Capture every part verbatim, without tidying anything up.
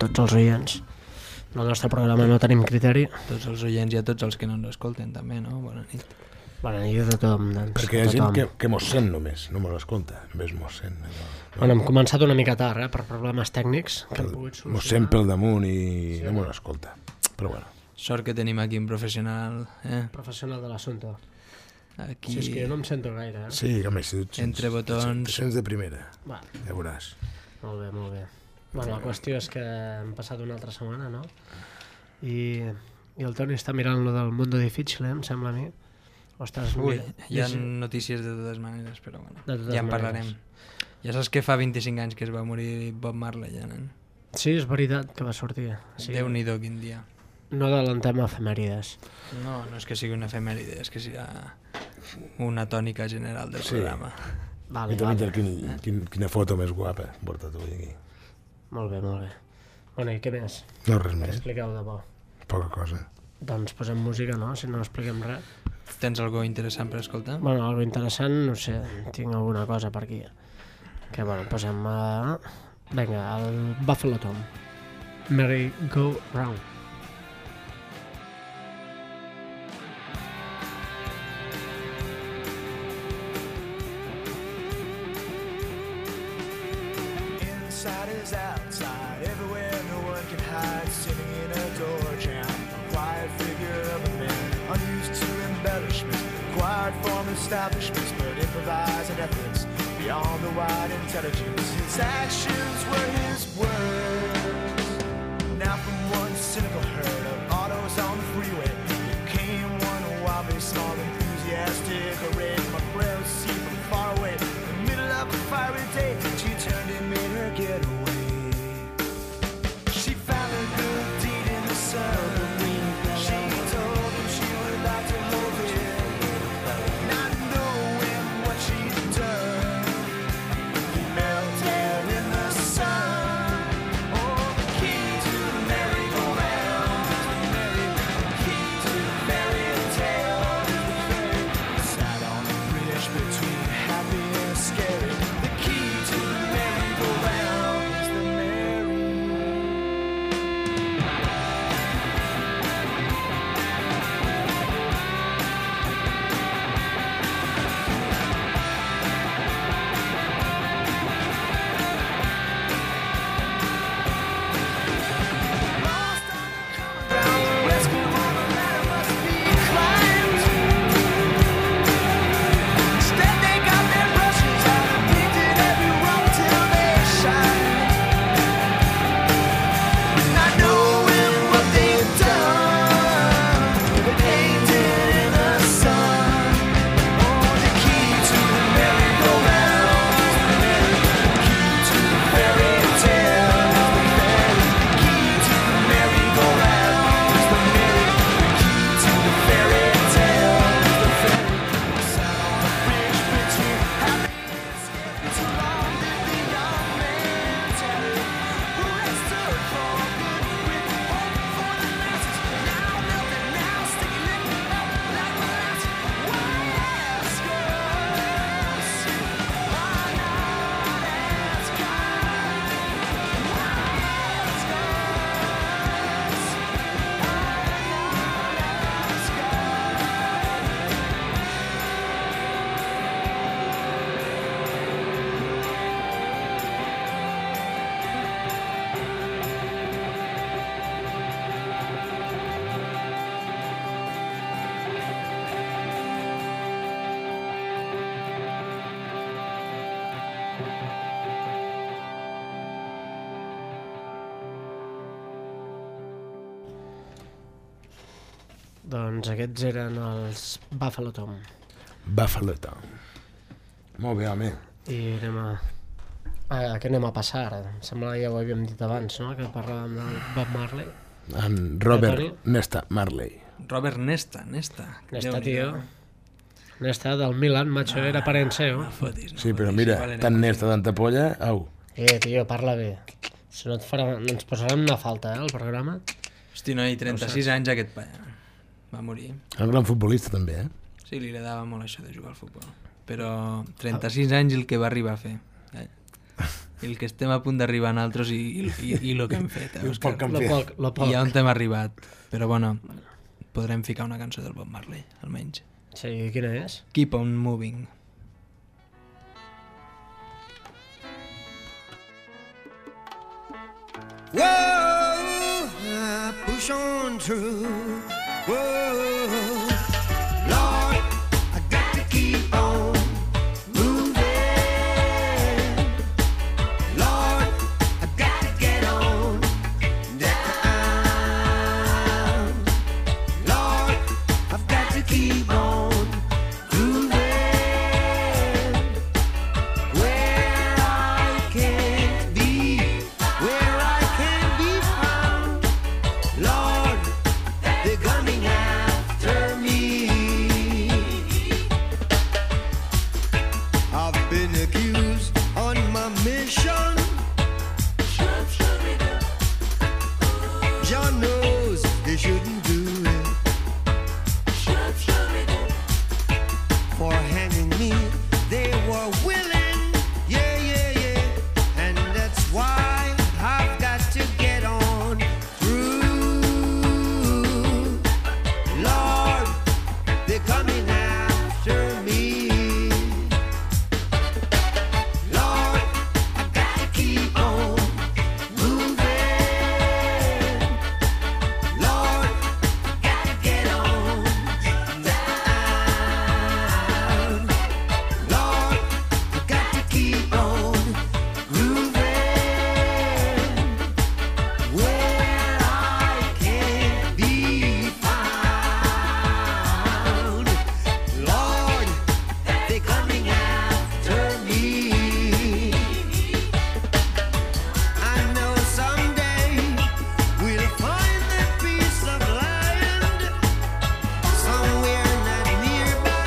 tots els oients. En el nostre programa no tenim criteri. Tots els oients i a tots els que no ens escolten també, no? Bona nit. Bona nit a tothom. Doncs, perquè hi ha gent que, que mos sent només, no mos escolta, només mos sent. No, no. Bueno, hem començat una mica tard, eh, per problemes tècnics que hem pogut solucionar. Mos sent pel damunt i sí, no mos escolta, però bueno. Sort que tenim aquí un professional, eh? Professional de l'assumpte. Aquí... Sí, és que jo no em sento gaire, eh? Sí, home, si tu entre botons... te sents de primera, Va. ja veuràs. Molt bé, molt bé. Bueno, la qüestió és que hem passat una altra setmana, no? I, i el Toni està mirant lo del Mundo Difficile, em sembla a mi. Ostres, Ui, hi ha llegir... notícies de totes maneres, però bueno, ja en maneres. parlarem. Ja saps que fa vint-i-cinc anys que es va morir Bob Marley, ja, nen? Sí, és veritat que va sortir. Sí. Déu-n'hi-do, quin dia. No adelantem efemèrides. No, no és que sigui una efemèride, és que sigui una tònica general del sí. programa. Vale, I també vale. quin, quin, quina foto més guapa porta tu aquí. Molt bé, molt bé. Bueno, i què més? No, res més. Expliqueu de bo. Poca cosa. Doncs posem música, no? Si no expliquem res. Tens alguna interessant per escoltar? Bueno, algo interessant, no sé, tinc alguna cosa per aquí. Que, bueno, posem... Uh... Vinga, el Buffalo Tom. Merry Go Round. Inside is outside, everywhere no one can hide, sitting in a door jam, a quiet figure of a man, unused to embellishments, acquired from establishments, but improvising ethics beyond the wide intelligence. His actions were his words. Now from one cynical herd of autos on the freeway, became one wildly small, enthusiastic array from a frail sea from far away. In the middle of a fiery day, she turned and made her getaway. She found a good deed in the sun. She told him she would like to hold him, not knowing what she'd done. He melted in the sun. Oh, the key to the merry-go-round is the merry, the key to the fairy tale is the fairy. Sat on a bridge between happy and scary. The key to the merry-go-round is the merry. Lost on the common ground, the rescue on the ladder must be climbed. Instead they got their brushes out and painted every rock till they shine. Not knowing what they've done, they painted in the sun. Oh, the key to the merry-go-round is the merry, the key to the fairy tale is the fairy, the key to the merry-go-round is the merry, the key to the fairy tale is the fairy. Sat on the bridge between happy and scary. Too long did the young man tarry, who had stood for good with hope for the masses. Now melted, now sticky lipped up like molasses. Why ask us? Why not ask God? Why ask us? Why not ask God? Doncs aquests eren els Buffalo Tom. Buffalo Tom. Molt bé, home. I anem a... a què anem a passar ara? Em sembla que ja ho havíem dit abans, no? Que parlàvem del Bob Marley. En Robert Toni? Nesta Marley. Robert Nesta, Nesta. Nesta, Déu-n'hi-do. tio. Nesta del Milan, macho, era parent seu. No fotis, no Sí, però fotis, mira, vale, tan no Nesta, tanta polla, au. Eh, tio, parla bé. Si no et farà... ens posarem una falta, eh, al programa. Hosti, noi, trenta-sis anys aquest pa... va morir. Un gran futbolista també, eh? Sí, li agradava molt això de jugar al futbol. Però trenta-sis anys el que va arribar a fer. Eh? el que estem a punt d'arribar nosaltres i, i, i, i el que hem fet. Eh, I el Òscar? poc que hem Lo fet. poc, lo poc. I on hem arribat. Però bueno, podrem ficar una cançó del Bob Marley, almenys. Sí, quina és? Keep on moving. Whoa, I push on through. Whoa, Lord, I got to keep on moving. Lord, I got to get on down. Lord, I've got to keep on moving. Where I can't be, where I can't be found. Lord, they're coming after me. I've been accused on my mission. John knows they shouldn't do it. For hanging me, they were willing. Yeah, yeah, yeah. And that's why I've got to get on through. Lord, they're coming after me. Lord, I got to keep on moving. Lord, I got to get on down. Lord, I got to keep on moving. Where I can't be found. Lord, they're coming after me. I know someday we'll find that piece of land somewhere not nearby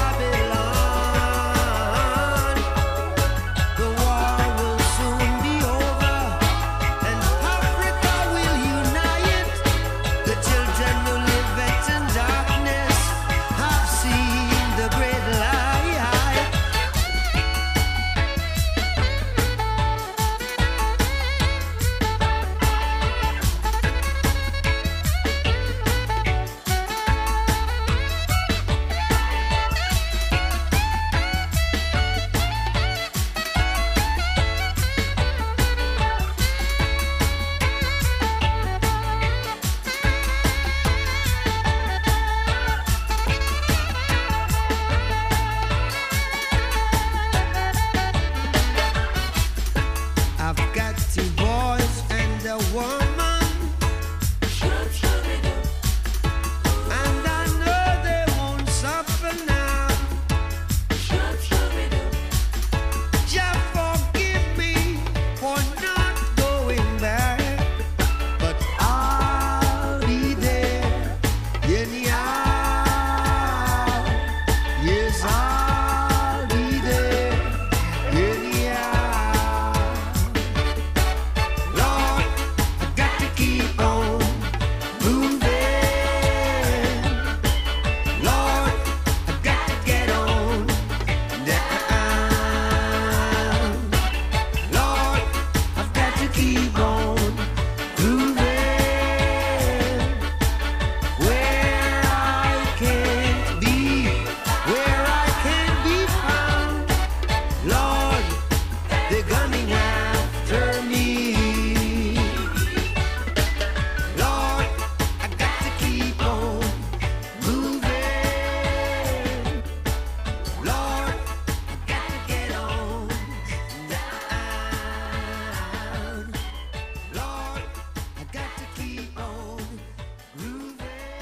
Babylon. The war will soon be over and Africa will unite. The children who live in darkness have seen the great light. I've got two boys and a woman, and I know they won't suffer now. Just forgive me for not going back, but I'll be there anyhow. Yes, I'll be there anyhow. Lord, I got to keep on moving. Lord, I got to get on down. Lord, I've got to keep on moving. Where I can't be, where I can't be found. Lord, they're coming after me. Lord, I got to keep on moving. Lord, I got to get on down. Lord, I got to keep on moving.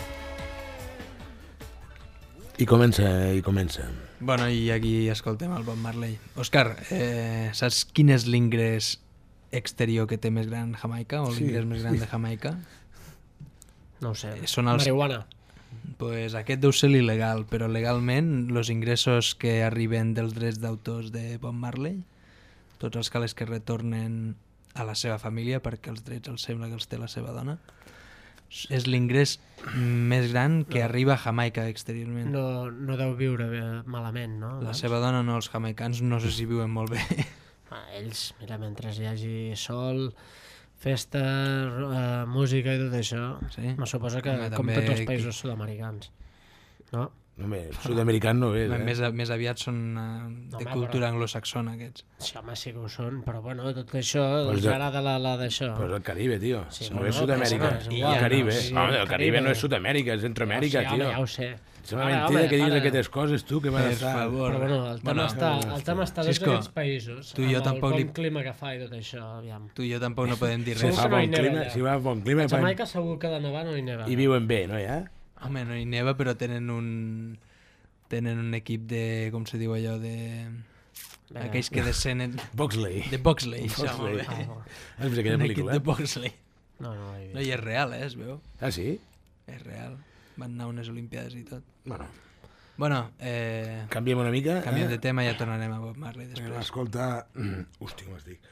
I comença, i comença. Bueno, i aquí escoltem el Bob Marley. Òscar, eh, saps quin és l'ingrés exterior que té més gran Jamaica o Sí, l'ingrés més gran sí. de Jamaica? No ho sé. Són els- Marihuana. Pues aquest deu ser il·legal, però legalment els ingressos que arriben dels drets d'autors de Bob Marley, tots els calés que retornen a la seva família, perquè els drets els sembla que els té la seva dona, és l'ingrés més gran que No. arriba a Jamaica exteriorment. No, no deu viure bé, malament, no? La Doncs? seva dona no, els jamaicans no sé si viuen molt bé. Ah, ells, mira, mentre hi hagi sol, festa, uh, música i tot això, Sí? me suposa que Home, com també tots els aquí- països sud-americans. No? No, home, sud-americà no és, Home, eh? Més, més aviat són uh, de home, cultura anglosaxona, aquests. Sí, home, sí que ho són, però bueno, tot això, Pues els de- agrada la, la d'això. Però és el Caribe, tio. Sí, no bueno, és Sud-amèrica. però és I igual, el Caribe. no, sí, Home, el el Caribe no Caribe. és Sud-amèrica, és Centroamèrica, sí, home, tio. ja ho sé. És una Home, mentida home, que dius para. aquestes coses, tu, que van Per estar... favor. Però bueno, el tema, Bueno, està, el tema està dins Xisco, d'aquests països, tu i jo amb tampoc el li- bon clima que fa i tot això, aviam. Tu i jo tampoc no podem dir Si res. Segur fa que no hi bon neva clima, allà. si va bon clima... A Jamaica segur que de nevar no hi neva. I viuen bé, no, ja? Home, no hi neva, però tenen un... Tenen un equip de... Com se diu allò? De... Vinga. Aquells que descenen... Boxley. De boxley, això, Boxley. molt bé. Ah, Has vist aquella Un equip pel·lícula? de boxley. no, no, no, No, i és real, eh, es veu. Ah, sí? És real. Van anar a unes Olimpiades i tot. Bueno, Bueno, eh, canviem una mica. canviem eh? de tema i ja tornarem a Bob Marley Anem a després. escoltar... Hosti, com es dic?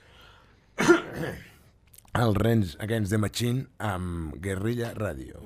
El Rens Against the Machine amb Guerrilla Radio.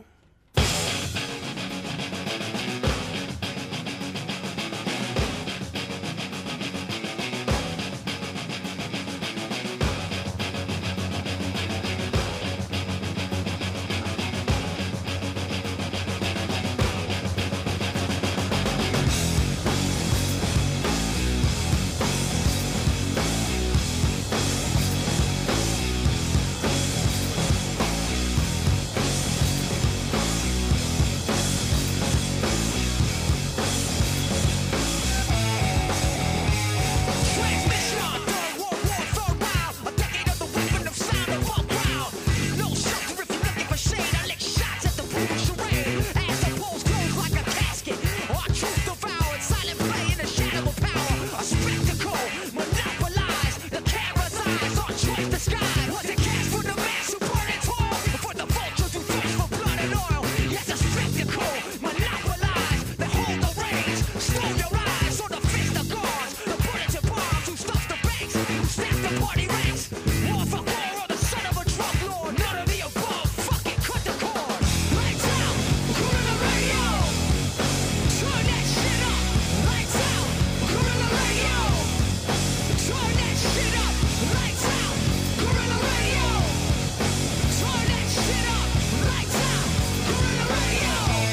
Transmission during World War Third round. A decade of the weapon of sound of punk ground. No shelter if you're looking for shade. I lick shots at the brutal charade. As the polls close like a casket. Our truth devoured. Silent play in the shadow of power. A spectacle monopolized. The camera's eyes. Our choice disguised. Was it cast for the mass who burn and toil? Or for the vultures who thirst for blood and oil? Yes, a spectacle monopolized. They hold the reins. Stole your eyes. So the fist of guards. The bullets and bombs who stuff the banks. Who stack the party ranks. War for war or the son of a drug lord. None of the above. Fucking cut the cord. Lights out. Put on the radio. Turn that shit up. Lights out. Put on the radio. Turn that shit up. Lights out. Put on the radio. Turn that shit up. Lights out. Put on the radio.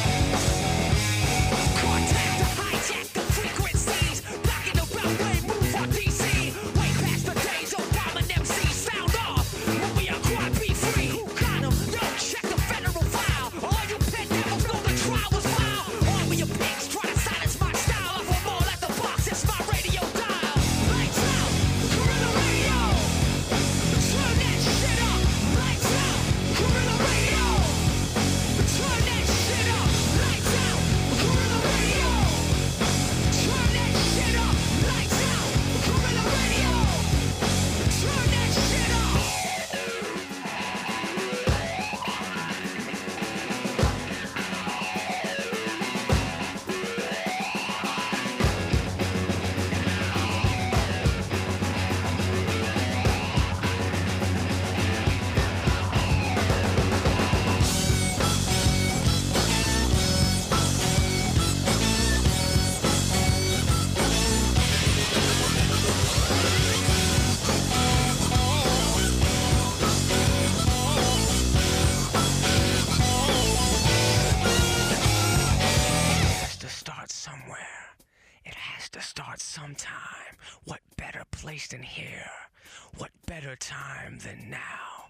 Contact to hijack the frequencies. Blocking the beltway, move on D C. Way past the days of bombing M Cs. Sound off. When we are quad be free. Who got 'em? Yo, check the federal file. All you pet devils know the trial was foul. All of you pigs try to silence my style. Of them all at the box, it's my radio dial. Lights out. Put on the radio. Turn that shit up. Lights out. Put on the radio. Turn that shit up. Lights out. Put on the radio. Turn that shit up. Lights out. Put on the radio. Turn that shit up. has to start somewhere. It has to start sometime. What better place than here? What better time than now?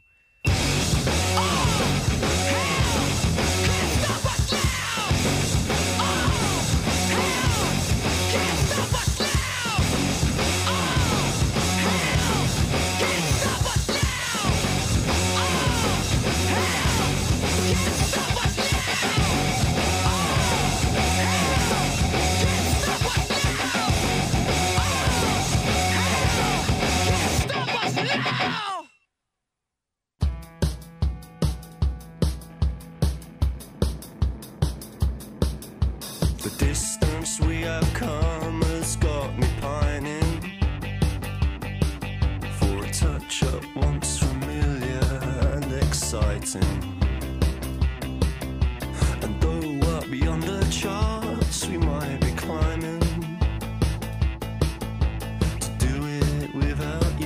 Now! The distance we have come has got me pining for a touch at once familiar and exciting. And though up beyond the charts we might be climbing, to do it without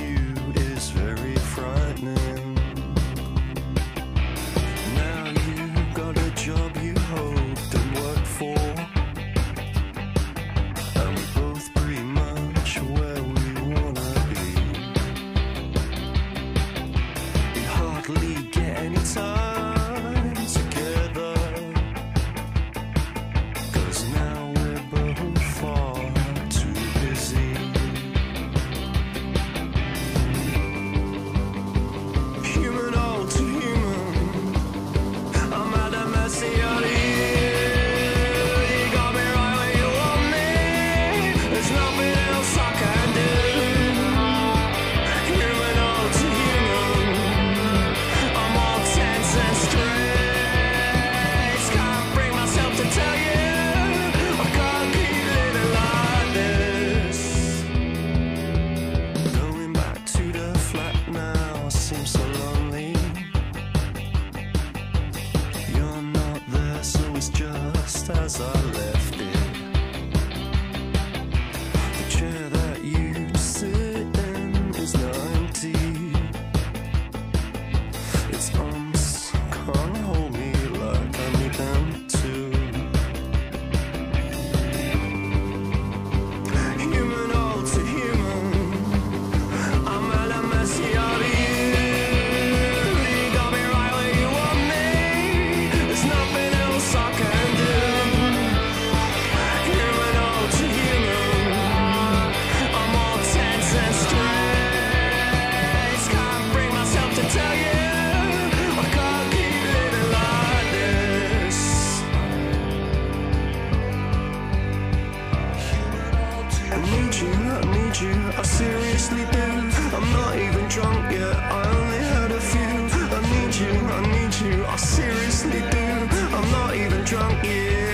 you, I seriously do. I'm not even drunk yet, I only had a few. I need you, I need you, I seriously do. I'm not even drunk yet.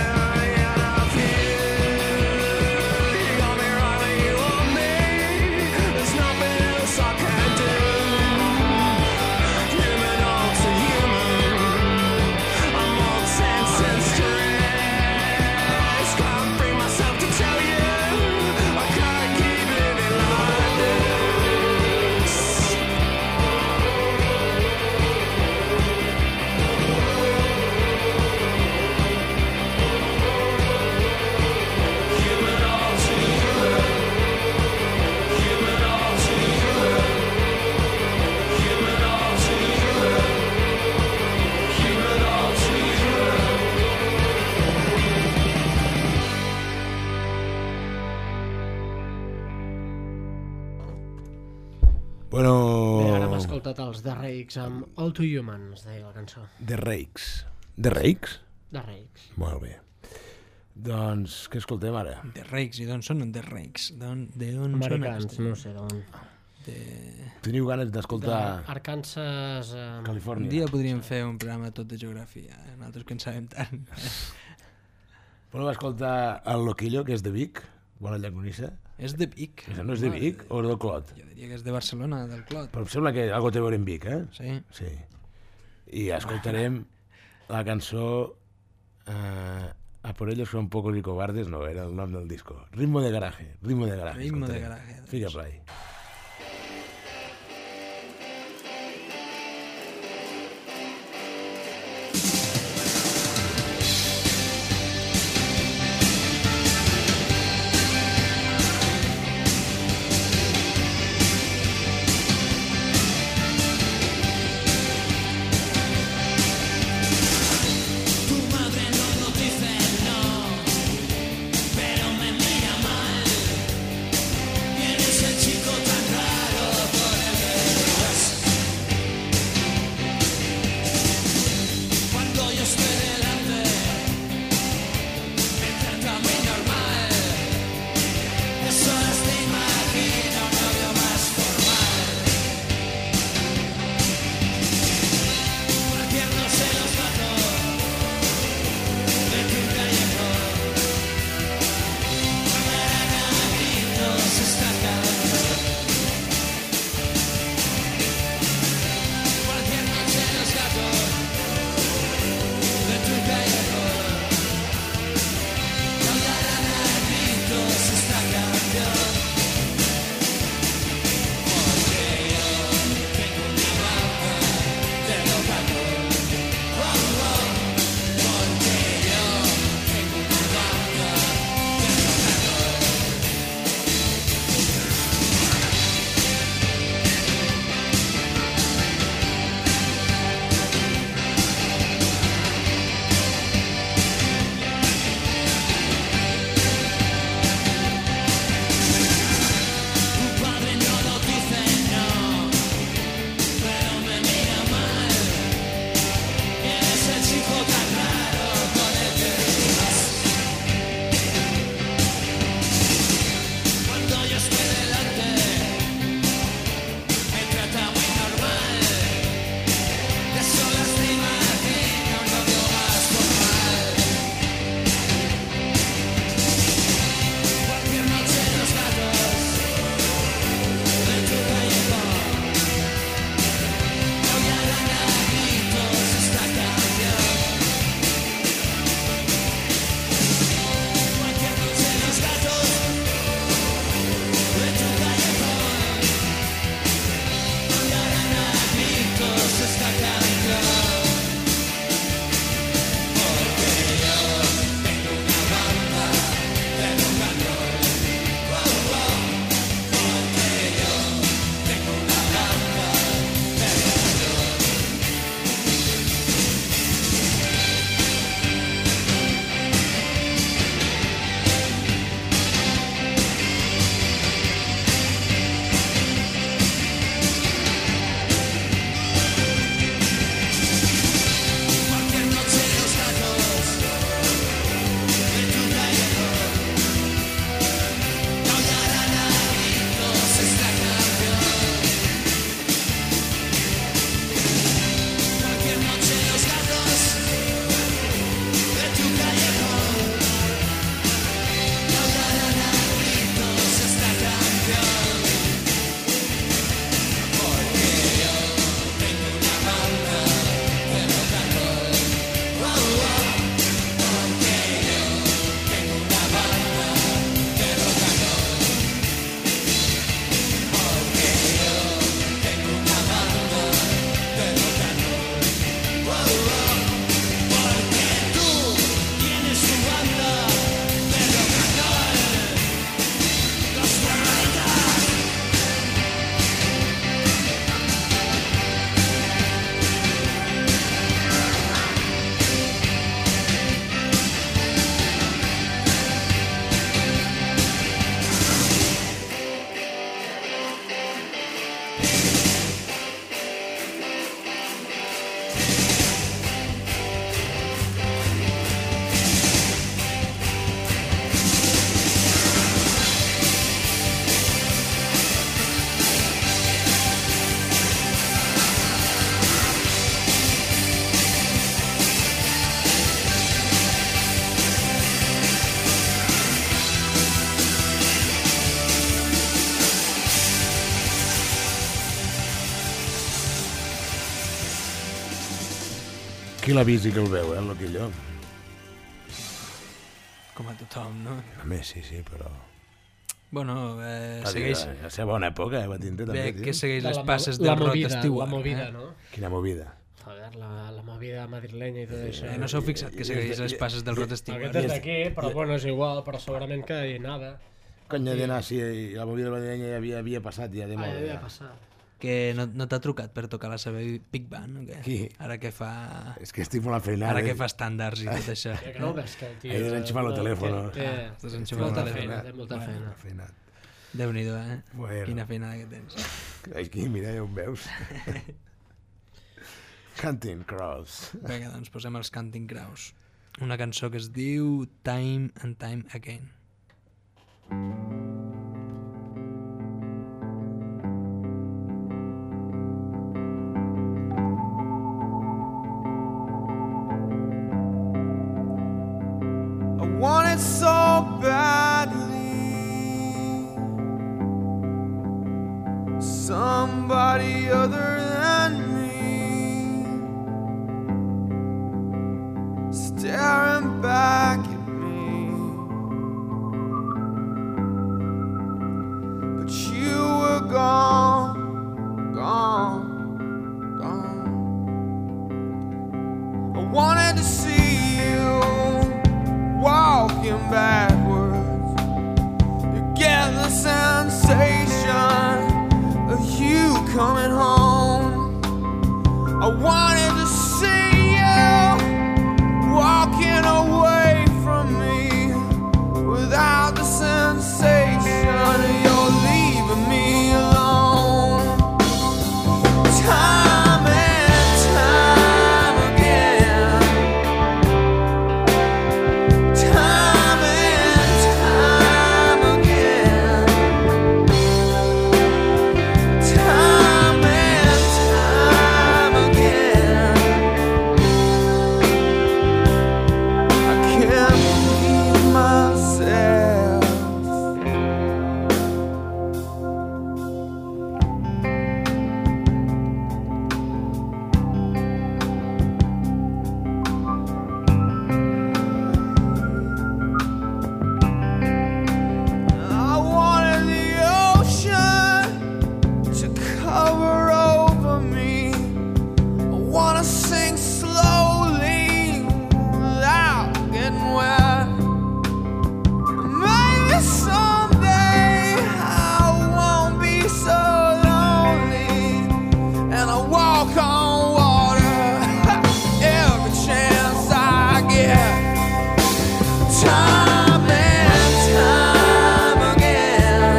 Bueno... Bé, ara hem escoltat els The Rakes amb All Too Human, es deia la cançó. The Rakes. The Rakes? The Rakes. Molt bé. Doncs, què escoltem ara? The Rakes, i d'on són The Rakes? D'on són Americans, aquests? no sé d'on. De... Teniu ganes d'escoltar... Arkansas... Eh... Un Califòrnia. dia podríem fer un programa tot de geografia, eh? Nosaltres que en sabem tant. Voleu escoltar el Loquillo, que és de Vic? Bona llaconissa. És de Vic. No és de Vic o del Clot? Jo diria que és de Barcelona, del Clot. Però em sembla que algo té a veure amb Vic, eh? Sí. Sí. I escoltarem la cançó eh, A por ellos son pocos y cobardes, no, era el nom del disco. Ritmo de garaje, ritmo de garaje. Ritmo de escoltarem. garaje, doncs. Fica play. Tu madre no nos dice no, pero me mira mal. ¿Quién es el chico qui l'ha vist i que el veu, eh, el Loquillo? Com a tothom, no? Home, sí, sí, però... Bueno, eh, Va dir, segueix... La, la seva bona època, eh, va tindre també, Bé, tio. que segueix De les la mo- passes la del Rod movida, Stewart. La movida, eh? no? Quina movida. Joder, la, la movida madrilenya i tot això. Eh, no s'heu fixat que segueix les passes del Rod Stewart? Aquest és d'aquí, però bueno, és igual, però segurament que hi anava. Conya d'anar, sí, la movida madrilenya ja havia, havia passat ja de Ah, moda. ja havia ja. passat. Que no, no t'ha trucat per tocar la seva Big Band, o què? Qui? Ara que fa... És que estic molt enfeinat. Ara eh? que fa estàndards i tot això. Que no ho ves, que el tio... He desenxufat el té- telèfon. Té, Estàs té enxufant molta el telèfon. feina, té molta feina. Enfeinat. Déu-n'hi-do, eh? Bueno. Quina feinada que tens. Aquí, mira, ja ho veus. Hunting Crows. Vinga, doncs posem els Counting Crows. Una cançó que es diu Time and Time Again. I want it so badly. Somebody other than me staring back at me. But you were gone, gone, gone. I wanted to see you walking backwards. You get the sensation of you coming home. I wanted to see you walking away from me without the sensation of you're leaving me alone. Time and time again. Time and time again. Time and time again. I can't believe myself. I wanted the ocean to cover over me. I wanna sing slowly without getting wet. Maybe someday I won't be so lonely, and I walk on water every chance I get. Time and time again.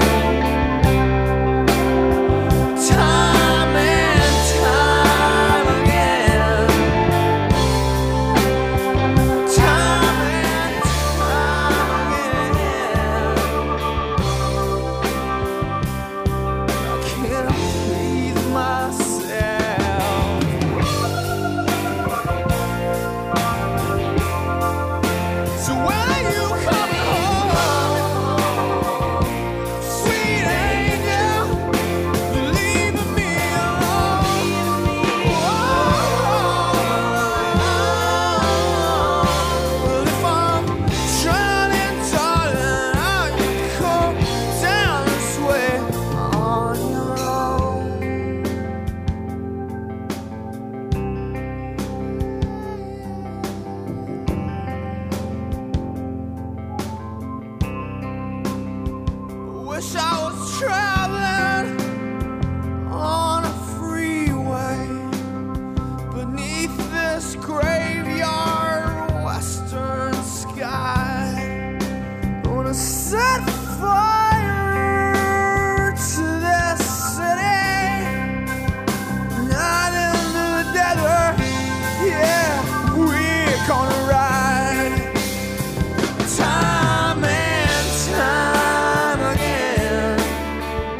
Time and time again. Time and time again. I can't breathe myself. So when are you coming home, sweet angel? You're leaving me alone. Well, if I'm drowning, darling, I can come down this way on your own. Wish I was traveling on a freeway beneath this graveyard western sky. I wanna set fire to this city, not in the desert. Yeah, we're gonna ride. Time and time again.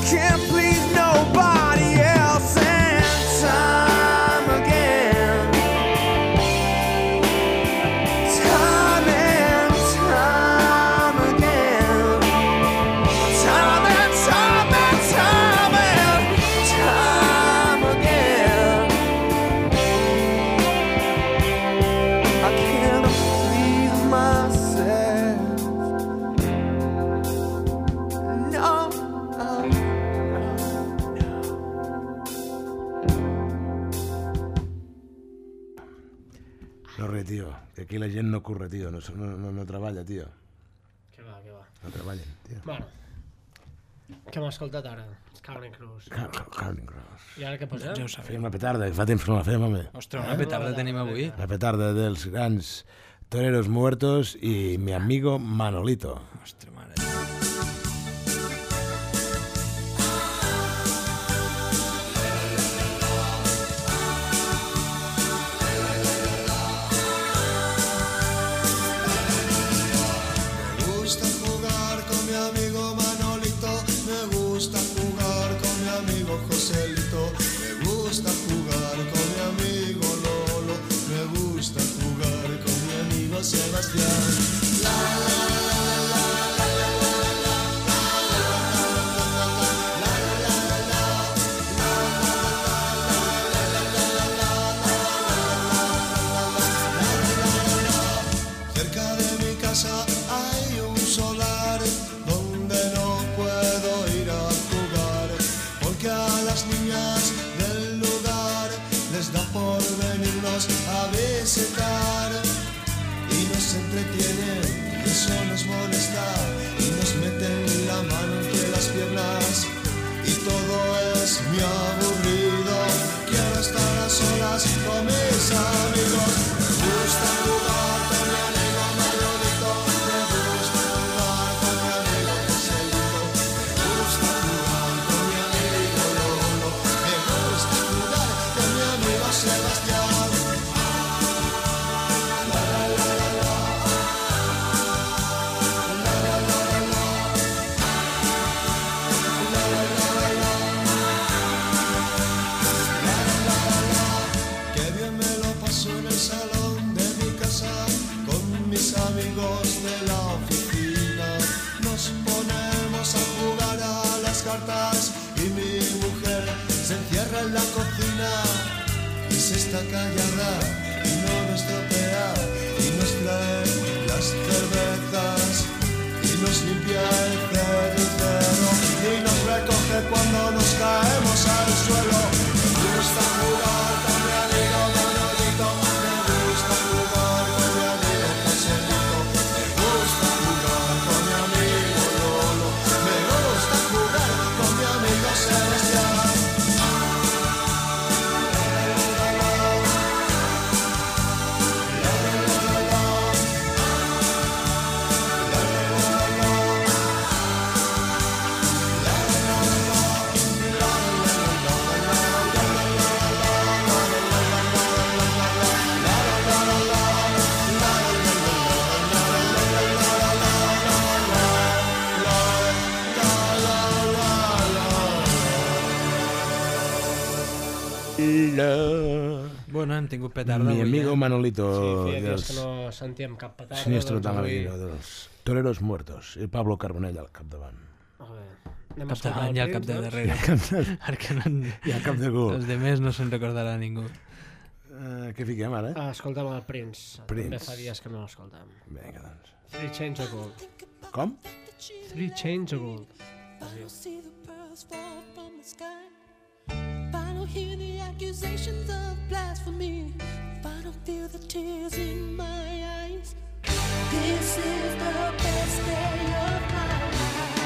can't please nobody else. And time again, time and time again, time and time and time and time again, I can't please myself. No, no, no. No res, tio, que aquí la gent no curra, tio, no, no, no, no treballa, tio. Que va, que va. No treballen, tio. Bueno, què hem escoltat ara? Counting Crows. Counting Crows. I ara què posem? Ja ho sabem. Fèiem la petarda, que fa temps que no la fem, home. Ostres, una petarda tenim avui. La petarda dels grans Toreros Muertos i mi amigo Manolito. Ostres, mare. Me gusta jugar con mi amigo Manolito, me gusta jugar con mi amigo Joselito, me gusta jugar con mi amigo Lolo, me gusta jugar con mi amigo Sebastián. La, la, la, la, la, la, cerca de mi casa hay un solar donde no puedo ir a jugar, porque a las niñas del lugar les da por venirnos a visitar y nos entretienen y eso nos molesta y nos meten la mano entre las piernas y todo es muy aburrido. Quiero estar a solas con mis amigos. Me gusta jugar con mi amigo Manolito, me gusta jugar con mi amigo Joselito, me gusta jugar con mi amigo Lolo, me gusta jugar con mi amigo Sebastián. La, la, la, la, la. La, la, la, la, la. La, la, la, la, la. Qué bien me lo paso en el salón de mi casa con mis amigos de la oficina. Nos ponemos a jugar a las cartas y mi mujer se encierra en la cocina y se está callada y no nos tropea y nos trae las cervezas y nos limpia el cenicero y nos recoge cuando nos caemos al suelo. Me gusta jugar con mi amigo Manolito, me gusta jugar con mi amigo Joselito, me gusta jugar con mi amigo Lolo, me gusta jugar con mi amigo Sebastián. Bueno, hem tingut petarda Mi avui, amigo eh? Manolito, Sí, feia dies dels que no sentíem cap petarda. Sinistro doncs avui- Tamarino, dels Toreros Muertos, i Pablo Carbonell al capdavant. A veure, anem a escoltar Capdavant el i al cap Prince, de doncs? darrere. Perquè no, I al cap de cul. els demés no se'n recordarà ningú. Uh, què fiquem ara? Ah, escolta'm el Prince. Prince. També fa dies que no l'escoltem. Vinga, doncs. Three Chains of Gold. Com? Three Chains of Gold. I don't see the pearls fall from the sky. If I don't hear the accusations of blasphemy, if I don't feel the tears in my eyes, this is the best day of my life.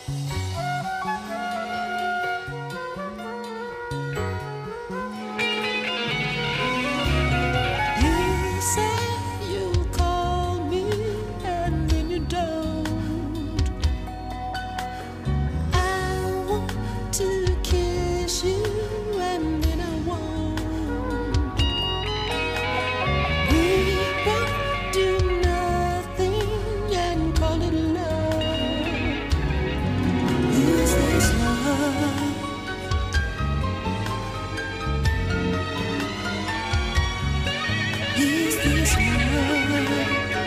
You say you'll call me and then you don't. I want to kiss you and then I won't. We both do nothing and call it love. Is this love? Is this love?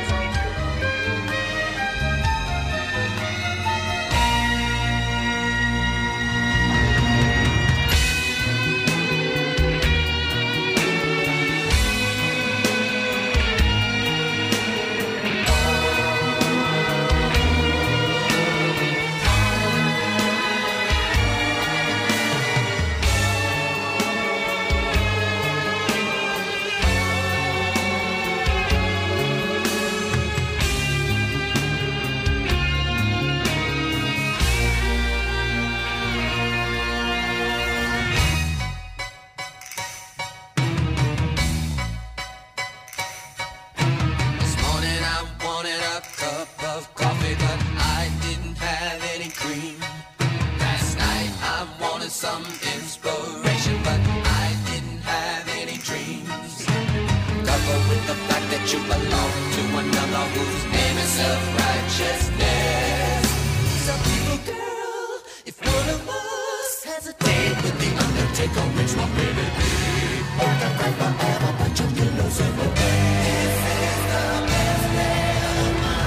This morning I wanted a cup of coffee, but I didn't have any cream. Last night I wanted some inspiration, but I didn't have any dreams. Coupled with the fact that you belong to another whose name is self-righteousness. So people, girl, if one of us has a date with the Undertaker, which one will it be? You can cry forever, but you will lose every day. This is the best day of my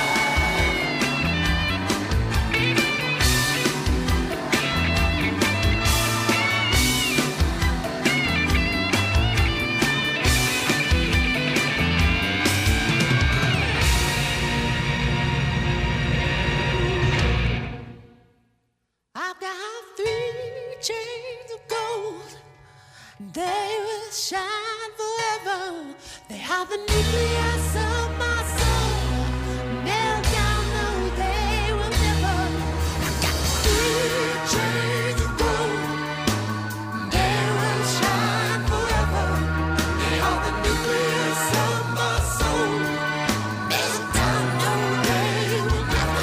I've got three chains of gold. They will shine forever. They are the nucleus of my soul. Melt down, no, they will never. I've got three chains of gold. They will shine forever. They are the nucleus of my soul. Melt down, no, they will never.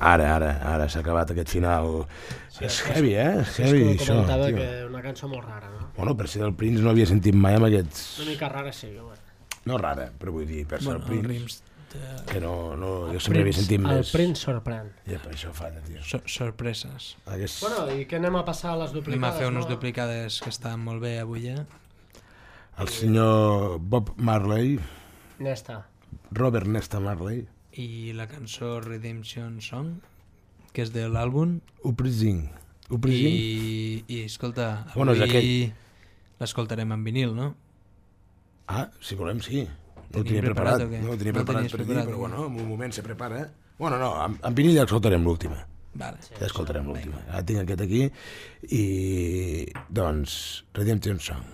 Ara, ara, ara s'ha acabat aquest final. Sí, és heavy, eh? És heavy, Cisco això, comentava tio. que una cançó molt rara, no? Bueno, per ser del Prince no havia sentit mai amb aquests... Una mica rara sí, home. No rara, però vull dir, per ser Bueno, el el Prince, Rims de... que no, no, jo sempre havia sentit El més... Prince sorprèn. Ja, per això falla, tio. So sorpreses. Hagués... Bueno, i què anem a passar a les Anem duplicades? a fer unes no? duplicades que estan molt bé avui, eh? El senyor Bob Marley, Nesta. Robert Nesta Marley, I la cançó Redemption Song, que és de l'àlbum. Uprising. Uprising? I, I, escolta, avui Bueno, és aquell. l'escoltarem en vinil, no? Ah, si volem, sí. No ho Tenim tenia preparat, preparat o què? no ho tenia No preparat tenies per dir, preparat, però o què? bueno, en un moment se prepara. Eh? Bueno, no, en, en vinil ja escoltarem l'última. Vale. Ja escoltarem l'última. Ara tinc aquest aquí i, doncs, Redemption Song.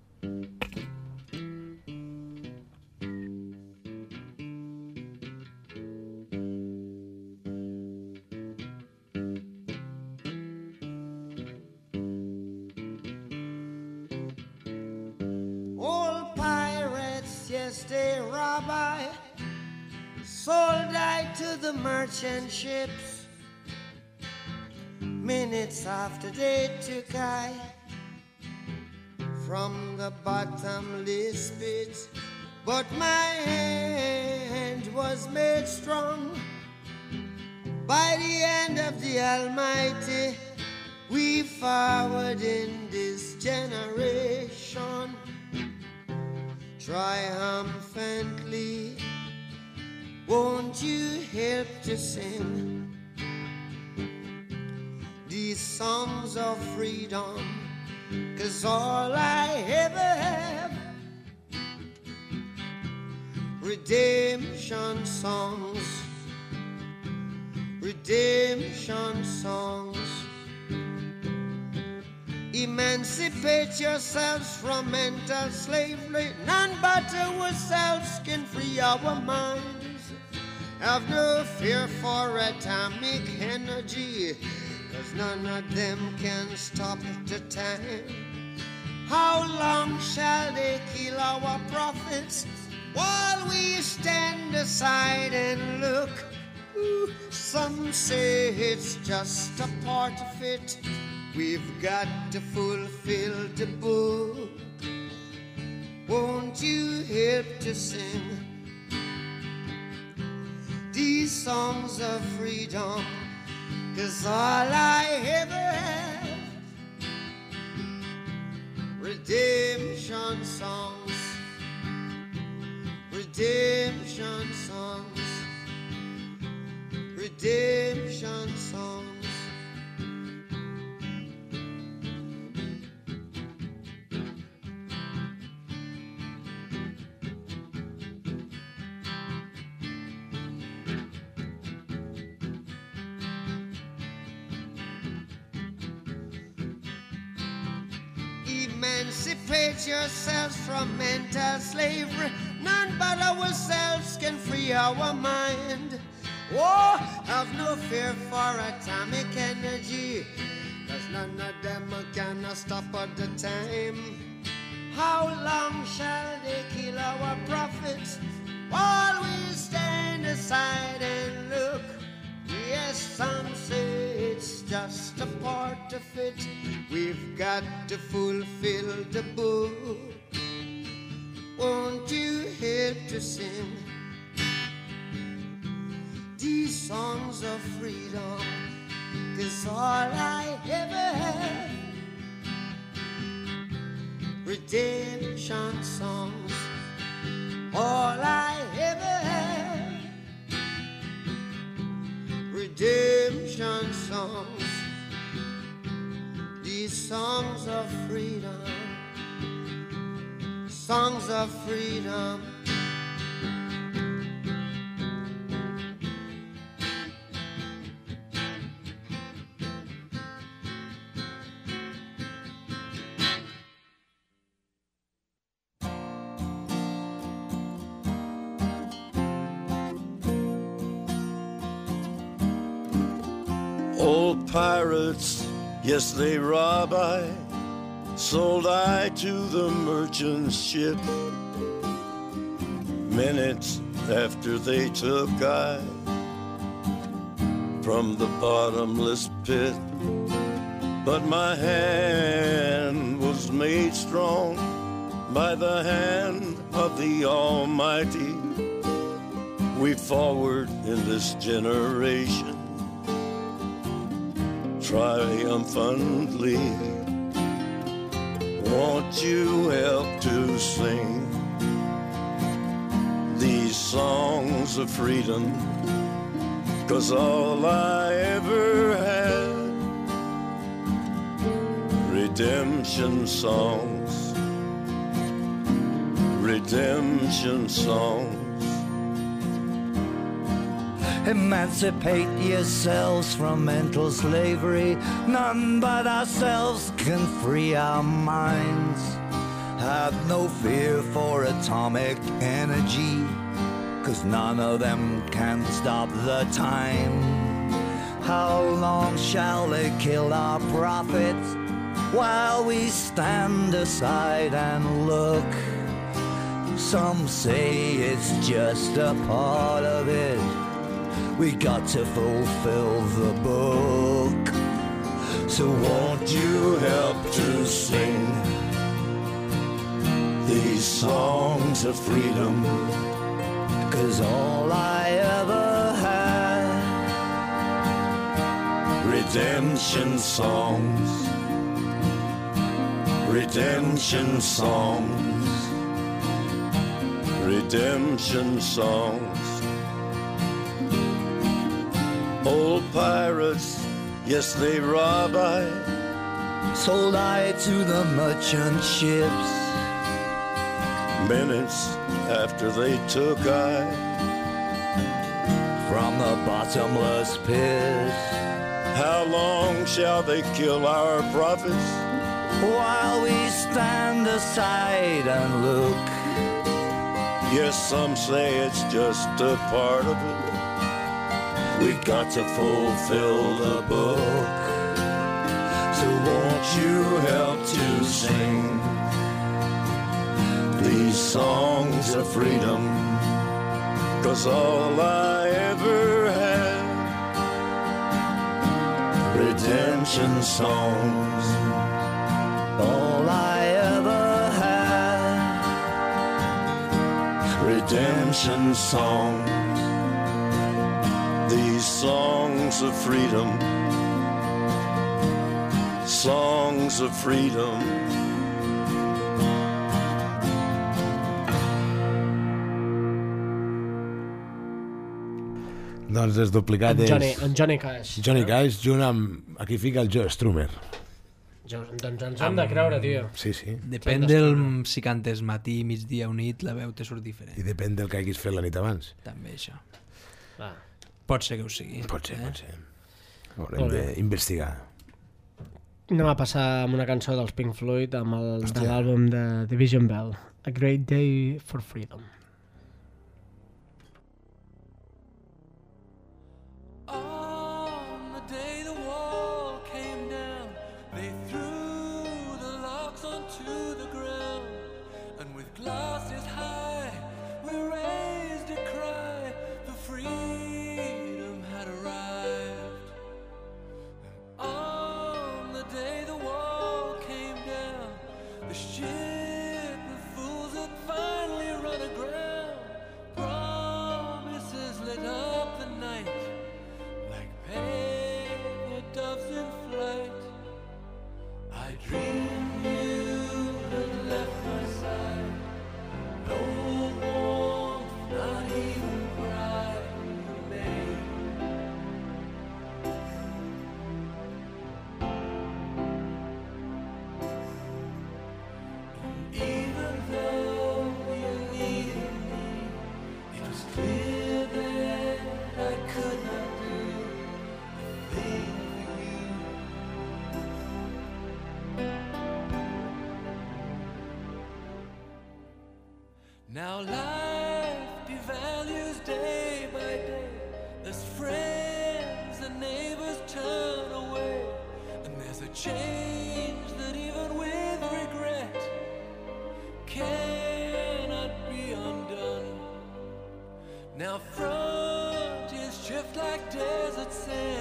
Old pirates, yes, they rob I, sold I to the merchant ships. Minutes after they took I from the bottomless pit, but my hand was made strong by the hand of the Almighty. We forward in this generation triumphantly. Won't you help to sing these songs of freedom? 'Cause all I ever have, redemption songs, redemption songs. Emancipate yourselves from mental slavery. None but ourselves can free our minds. Have no fear for atomic energy, 'cause none of them can stop the time. How long shall they kill our prophets while we stand aside and look? Ooh, some say it's just a part of it. We've got to fulfill the book. Won't you help to sing these songs of freedom? 'Cause all I ever have, redemption songs, redemption songs, redemption songs. Emancipate yourselves from mental slavery. None but ourselves can free our mind. Oh, have no fear for atomic energy, 'cause none of them can stop at the time. How long shall they kill our prophets while we stand aside and look? Yes, some say it's just a part of it. We've got to fulfill the book. Won't you help to sing these songs of freedom? 'Cause all I ever have, redemption songs. All I ever have, redemption songs. These songs of freedom, songs of freedom. Old pirates, yes, they rob I, sold I to the merchant ship. Minutes after they took I from the bottomless pit. But my hand was made strong by the hand of the Almighty. We forward in this generation triumphantly. Won't you help to sing these songs of freedom? 'Cause all I ever had, redemption songs, redemption songs. Emancipate yourselves from mental slavery. None but ourselves can free our minds. Have no fear for atomic energy, 'cause none of them can stop the time. How long shall they kill our prophets while we stand aside and look? Some say it's just a part of it. We got to fulfill the book. So won't you help to sing these songs of freedom? 'Cause all I ever had, redemption songs, redemption songs, redemption songs. Old pirates, yes, they rob I, sold I to the merchant ships. Minutes after they took I from the bottomless pit. How long shall they kill our prophets while we stand aside and look? Yes, some say it's just a part of it. We got to fulfill the book. So won't you help to sing these songs of freedom? 'Cause all I ever had, redemption songs. All I ever had, redemption songs. These songs of freedom, songs of freedom. Doncs Desduplicat En és... Johnny, en Johnny Cash. Johnny Cash, junt amb... Aquí fica el Joe Strummer. Jo, doncs ens hem de creure, tio. Sí, sí. Depèn del si cantes matí, migdia o nit, la veu te surt diferent. I depèn del que haguis fet la nit abans. També això. Ah. Pot ser que ho sigui. Pot ser, eh? pot ser. Haurem d'investigar. Anem a passar amb una cançó dels Pink Floyd amb el, Hòstia. de l'àlbum de Division Bell, A Great Day for Freedom. On the day the wall came down, they threw the logs onto the ground, and with glasses high, we raised a cry for freedom had arrived. On the day the wall came down, the ship with fools had finally run aground. Promises lit up the night like paper doves in flight. I dreamed you had left my side. No warmth, not even pride remained. Even though you needed me, it was clear that I could not do a thing for you. Now life devalues day by day as friends and neighbors turn away, and there's a change that even with regret cannot be undone. Now frontiers shift like desert sand.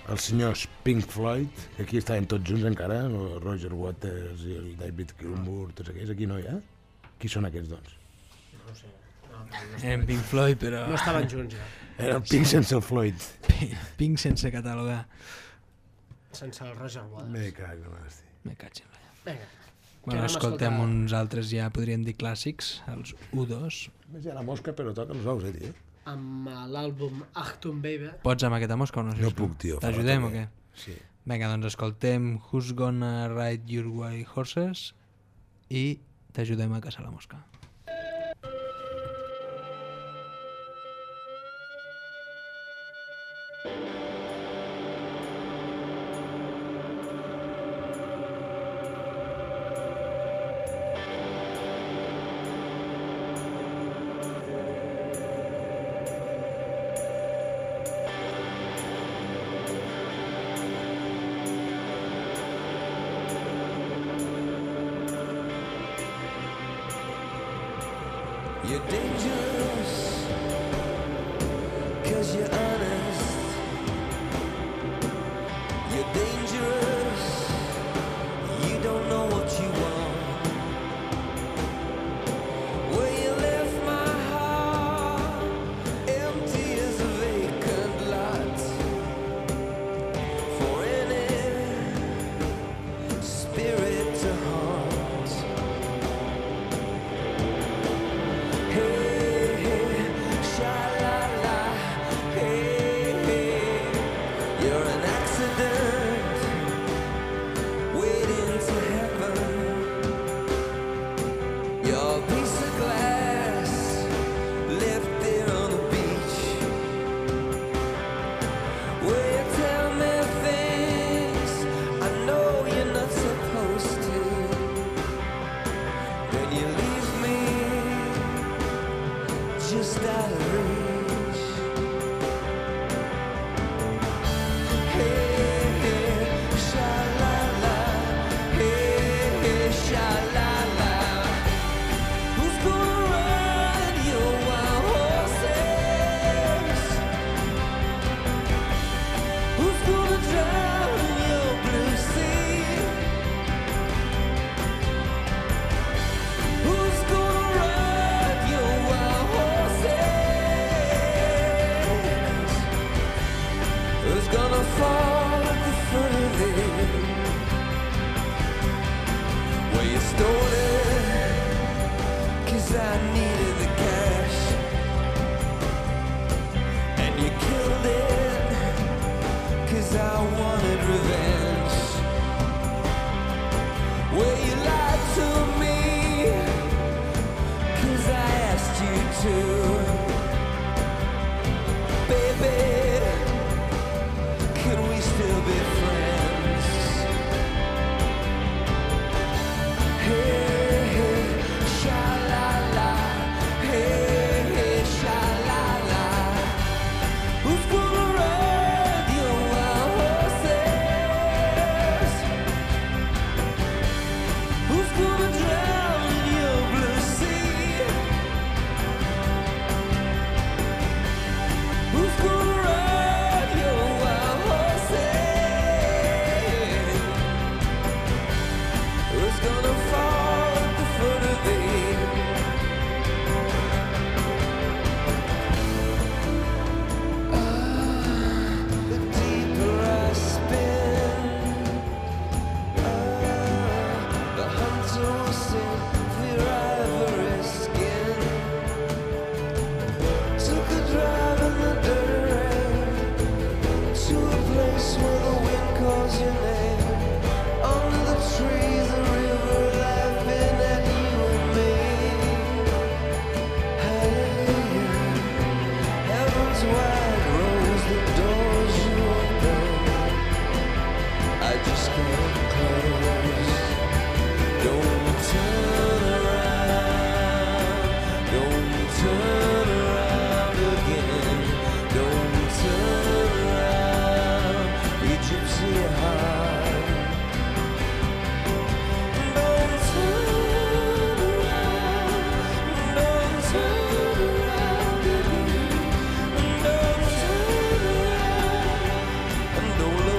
els senyors Pink Floyd, que aquí estaven tots junts encara, el Roger Waters i el David Gilmour, tots aquells, aquí no hi ha? Qui són aquests, doncs? No ho sé. No, En Pink Floyd, però... no estaven junts, ja. Era el Pink sense el Floyd. Pink sense catalogar. Sense el Roger Waters. Me cago, hosti. Me caig en la... Vinga. Bueno, anem a escoltem escoltar? uns altres ja, podríem dir clàssics, els U dos. Més hi ha la mosca, però toca els ous, eh, tio? Amb eh, l'àlbum Achtung Baby. Pots amb aquesta mosca o no? No sisplau? puc, tio. fa T'ajudem o rato què? que- Sí. Vinga, doncs escoltem Who's Gonna Ride Your White Horses i t'ajudem a caçar la mosca. You're dangerous, cause you're honest. You're dangerous, you don't know what you want. Where you left my heart, empty as a vacant lot. For any spirit to haunt. Hey, hey, sha-la-la, hey, hey, you're an accident waiting to happen. You're a piece of glass left there on the beach, where you tell me things I know you're not supposed to. Then you leave me just out of reach. Hey, hey, sha-la-la, hey, hey, sha-la-la. Who's gonna ride your wild horses? Who's gonna drown your blue sea? Who's gonna ride your wild horses? Who's gonna fall at the foot of it? Well, you stole it, cause I needed the cash. And you killed it, cause I wanted revenge. Well, you lied to me, cause I asked you to. Baby, can we still be friends? Hey, hey, sha-la-la, hey, hey, sha-la-la. Who's gonna ride your wild horses? Who's gonna drown in your blue sea? Who's gonna ride your wild horses? Who's gonna fall at the foot of it? Ah, the deeper I spin, ah, the hunter will sing for ivory skin. Took a drive in the dirty rain to a place where the wind calls your name. Under the trees, the river laughing at you and me. Hallelujah, heaven's wide rose, the doors you open, I just can't close. Don't turn around, don't turn around again, don't turn around, you gypsy heart. Don't turn around, don't turn around again, don't turn around, and don't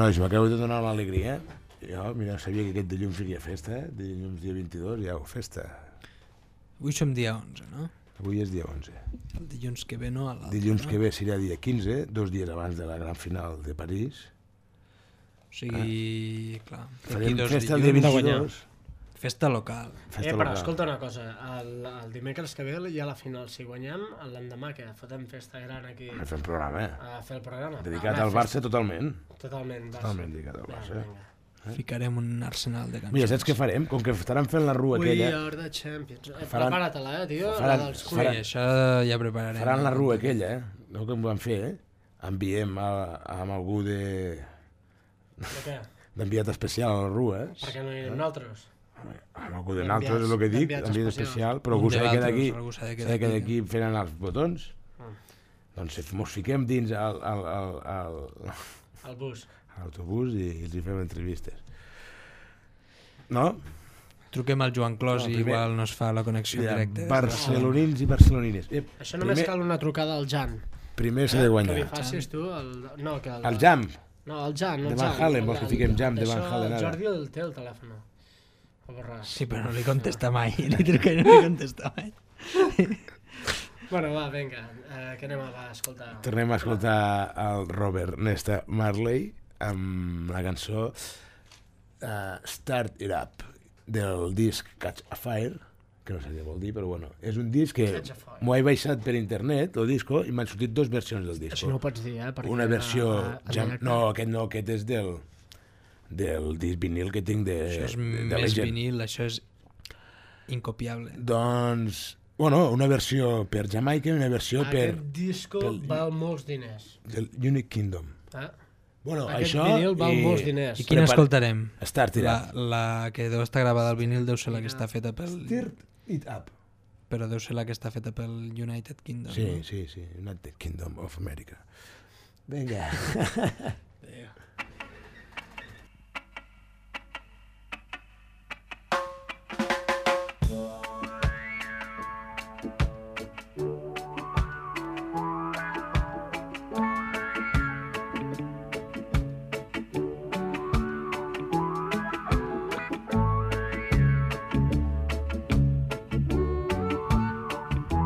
nois, m'acabo de donar l'alegria. Jo, mira, sabia que aquest dilluns seria festa, eh? Dilluns dia vint-i-dos, ja ho festa. Avui som dia onze, no? Avui és dia onze. El dilluns que ve no, a l'altre, Dilluns no? que ve serà dia quinze, dos dies abans de la gran final de París. O sigui, ah. clar, Farem dos festa el dia dilluns, vint-i-dos. Festa local. Festa Eh, però local. escolta una cosa, el, el dimecres que ve hi ha la final. Si guanyem, l'endemà que fotem festa gran aquí Hem fet un programa, eh? a fer el programa. Dedicat Ah, al Barça totalment. Totalment, Barça. Totalment dedicat al Barça. Vinga, vinga. Ficarem un arsenal de cançons. Mira, saps què farem? Com que estaran fent la rua We aquella, are the champions. Eh, Faran- Prepara-te-la, eh, tio, faran- la dels Sí, faran- Queen. això ja prepararem. faran la rua aquella, eh? No com van fer, eh? Enviem a, amb algú de... De què? d'enviat especial a la rua, eh? Perquè no hi anem nosaltres. Amb algú de naltros és el que dic, D'enviats enviat especials. especial, però Un algú s'ha de quedar d'altros, aquí, algú s'ha de s'ha quedar de quedar aquí. aquí fent anar els botons. Ah. Doncs mos fiquem dins al, al, al, al, El bus. a l'autobús i els hi fem entrevistes. No? Truquem al Joan Clos No, i primer- igual no es fa la connexió Ja, directa. barcelonins i barcelonines. Eh, Això només primer, cal una trucada al Jan. primer s'ha de Que li guanyar. facis tu el... No, que el... El jam. No, el Jan, el De Jan. Van Halen, El- vols que el- fiquem Jam de Van d'això Halen El ara? Jordi el té el telèfon. A borrar. Sí, però no li contesta mai. Li truca i no li contesta mai. Bueno, va, vinga. Eh, què anem a va, escoltar? Tornem a escoltar el Robert Nesta Marley amb la cançó uh, Start It Up del disc Catch a Fire, que no sé què vol dir, però bueno, és un disc que Catch a Fire. m'ho he baixat per internet, el disco, i m'han sortit dues versions del disco. Això no ho pots dir, eh? Perquè, Una versió... eh, en jam... directe- No, aquest no, aquest és del, del disc vinil que tinc de, Això és de, de més Legend. vinil, això és incopiable. Doncs, bueno, una versió per Jamaica i una versió per Aquest disco pel- val molts diners. del Unique Kingdom. Eh? Bueno, Aquest això vinil val i... molts diners. I quina Prepara- escoltarem? Start It La, Up. la que deu estar gravada al vinil deu ser la que està feta pel... Start It Up. Però deu ser la que està feta pel United Kingdom. Sí, no? sí, sí, United Kingdom of America. Vinga.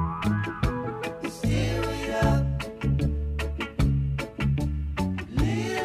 Steer it up, little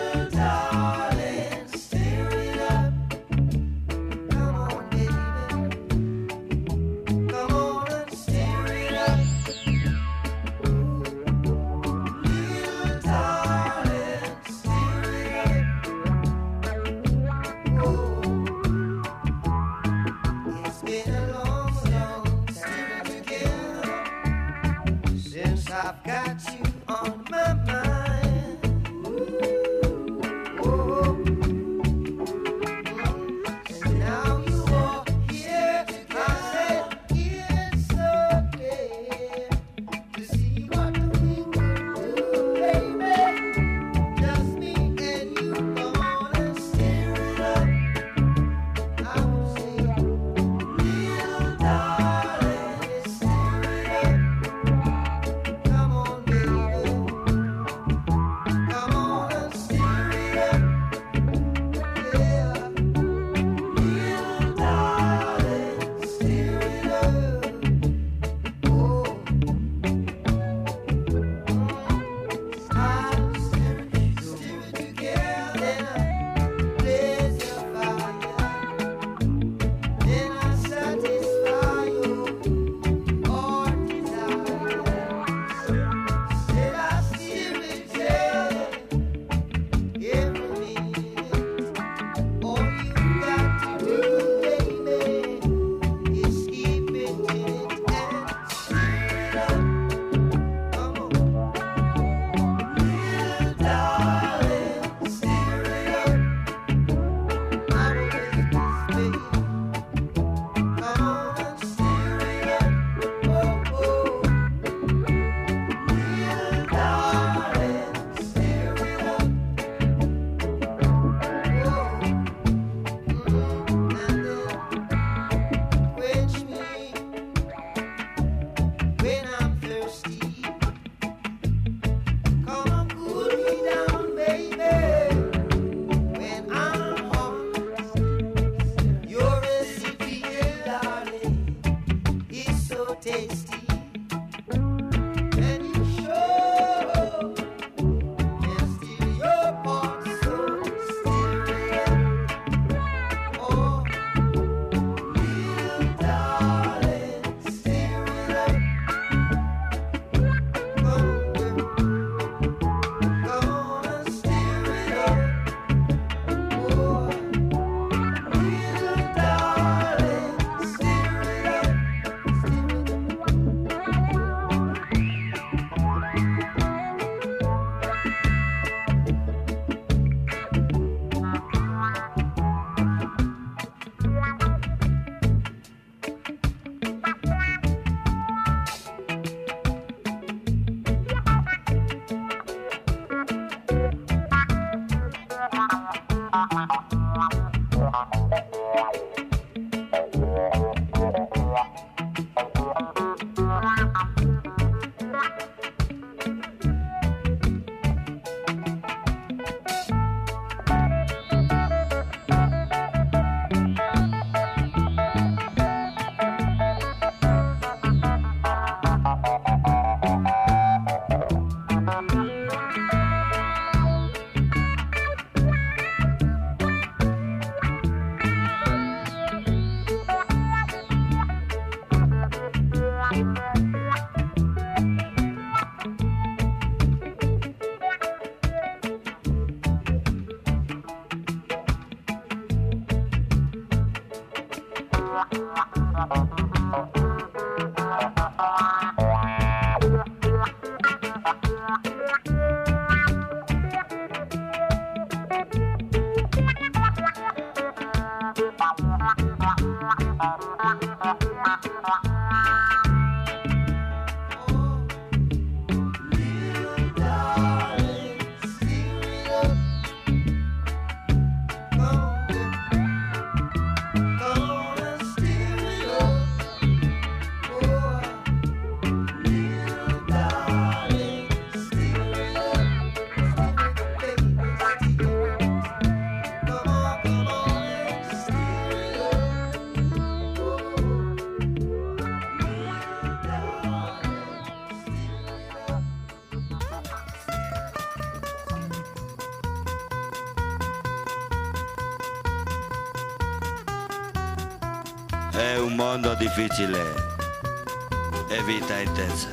È un mondo difficile e vita intensa.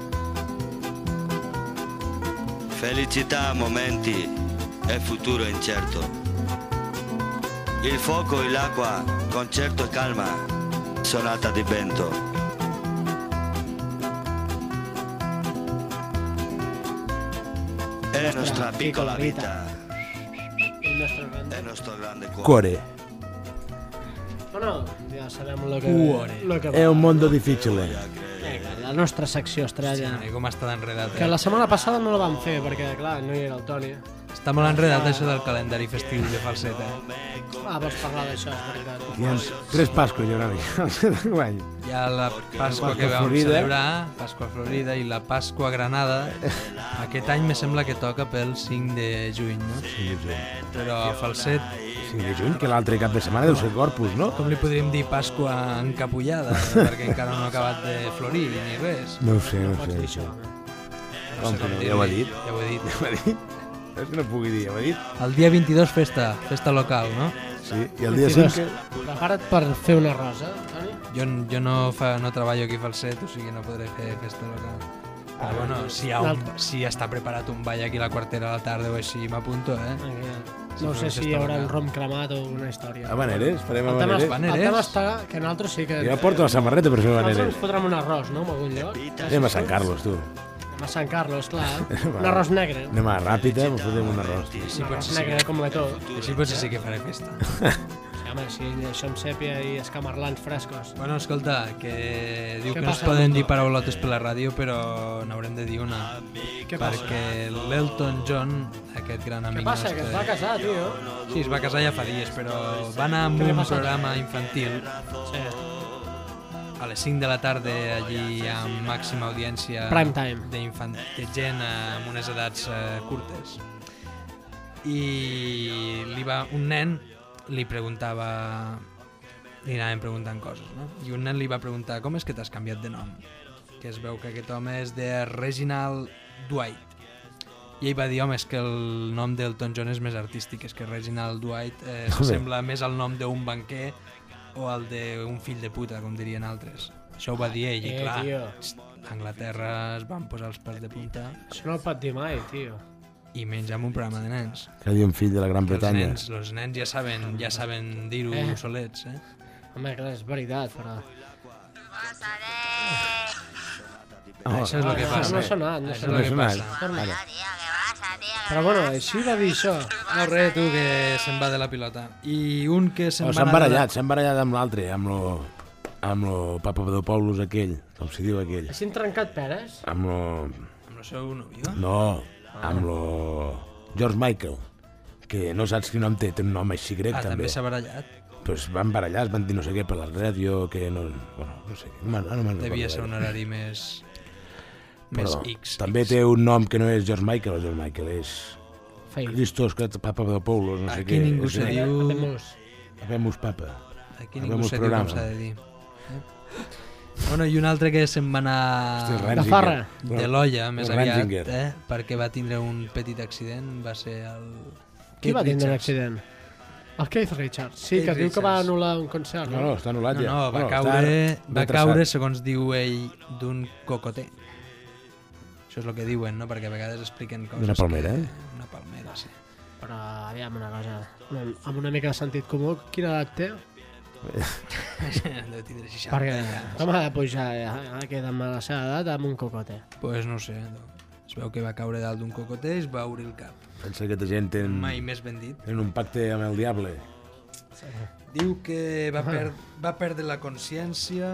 Felicità a momenti e futuro incerto. Il fuoco e l'acqua, concerto e calma, sonata di vento. È la nostra piccola vita. Il nostro grande. È il nostro grande cuore. Cuore. No, no, ja sabem lo que... Cuore. Lo que È un mondo difficile. Vinga, la nostra secció estrella. Sí, com està d'enredat. Que Eh? la setmana passada no la vam fer, perquè, clar, no hi era el Toni. Està molt enredat això del calendari festiu de falset, eh? Ah, vols parlar d'això, és veritat. Hi ha tres Pasques hi haurà d'enguany. Hi ha la Pasqua Pasqua que vam Florida. celebrar, Pasqua Florida, i la Pasqua Granada. Aquest any me sembla que toca pel cinc de juny, no? Sí, sí. Però falset, cinc de juny, que l'altre cap de setmana deu ser Corpus, no? com li podríem dir Pasqua encapullada, perquè encara no ha acabat de florir ni res. No ho sé, no ho Pots sé. dir això. Com sé que no? dir-li. Ja ho ha dit. Ja ho he dit. Ja ho ha dit. És que no pugui dir, ja ho ha dit. El dia vint-i-dos festa, festa local, no? Sí, i el dia cinc... Prepara't per fer una rosa, Toni. Jo, jo no, fa, no treballo aquí a falset, o sigui no podré fer festa local. Però bueno, si, hi ha un, si està preparat un ball aquí a la quartera a la tarda o així, m'apunto, eh? No Sí, sé però si festa hi haurà un local. rom cremat o una història. Habaneres, farem El tema, habaneres. el Habaneres. tema està que nosaltres sí que... Jo porto la samarreta per fer Nosaltres ens habaneres. fotrem un arròs, no?, en algun lloc. Anem a Sant Carlos, tu. Anem a Sant Carlos, clar. Un arròs negre. Anem a Ràpita, ens fotem un arròs. Així Un arròs potser sí negre que, com la tot. així potser sí que faré festa. Sí, home, sí, això amb sèpia i escamarlans frescos. Bueno, escolta, que diu Què que no es passa, poden Mundo? dir paraulotes per la ràdio, però n'haurem de dir una. Què passa? Perquè l'Elton John, aquest gran Què amic passa? Que es va casar, tio. Sí, es va casar ja fa dies, però va anar amb Què li ha un passat? programa infantil Sí. a les cinc de la tarda, allí amb màxima audiència Prime time. d'infant- de gent eh, amb unes edats eh, curtes. I li va, un nen li preguntava, li anaven preguntant coses, no? I un nen li va preguntar, com és que t'has canviat de nom? Que es veu que aquest home és de Reginald Dwight. I ell va dir, home, és que el nom d'Elton John és més artístic, és que Reginald Dwight eh, sembla més al nom d'un banquer o al d'un fill de puta, com dirien altres. Això ho va dir ell, i Eh, clar, tio. a Anglaterra es van posar els pèls de punta, Això no ho pot dir mai, tio. i menys amb un programa de nens. Que diu un fill de la Gran Que els Bretanya. nens, els nens ja saben, ja saben dir-ho Eh. solets, eh? Home, clar, és veritat, però... Oh, Això és el que no, passa. no ha sonat, no ha Això és sonat. el que No ha passa. sonat. Torna. Ara. Però bueno, així va dir això. No, res, tu, que se'n va de la pilota. I un que se'n Oh, va s'han anar de la- barallat, s'han barallat amb l'altre, amb lo... amb lo Papadopoulos aquell, com s'hi diu aquell. Així han trencat peres? Amb lo... Amb el seu nòvio? No, amb lo... George Michael, que no saps quin nom té, té un nom així grec Ah, també. també s'ha barallat. Pues van barallar, es van dir no sé què per la ràdio, que no... Bueno, no sé, no me'n no me'n Devia recordo ser un gaire. horari més... més Però X. també X. té un nom que no és George Michael, George Michael és... Feil. Christos Papadopoulos, no sé Aquí què. ningú és se de- diu... Habemus. Habemus Papa. Aquí Habem ningú un se diu com programa. s'ha de dir. Eh? Bueno, i un altre que se'n va anar Hosti, el De Ranzinger. farra. de l'olla, més el aviat, Ranzinger. eh? perquè va tindre un petit accident, va ser el... Qui va Keith tindre un Richards. accident? El Keith Richards. Sí, Keith que diu que va Richards. anul·lar un concert, No, no? no, està anul·lat No, ja. no, va Bueno, caure, està va retrasat. caure, segons diu ell, d'un cocoter. Això és el que diuen, no? Perquè a vegades expliquen coses... D'una palmera, que... eh? Una palmera, sí. Però, aviam una cosa, amb una mica de sentit comú, quina edat té? Deu tindre seixanta. Perquè ja. com ha de pujar ja, queda amb la seva edat amb un cocote? Pues no sé, no. Es veu que va caure dalt d'un cocoter i es va obrir el cap. Pensa que aquesta gent tenen, Mai més ben dit. tenen un pacte amb el diable. Diu que va, per, va perdre la consciència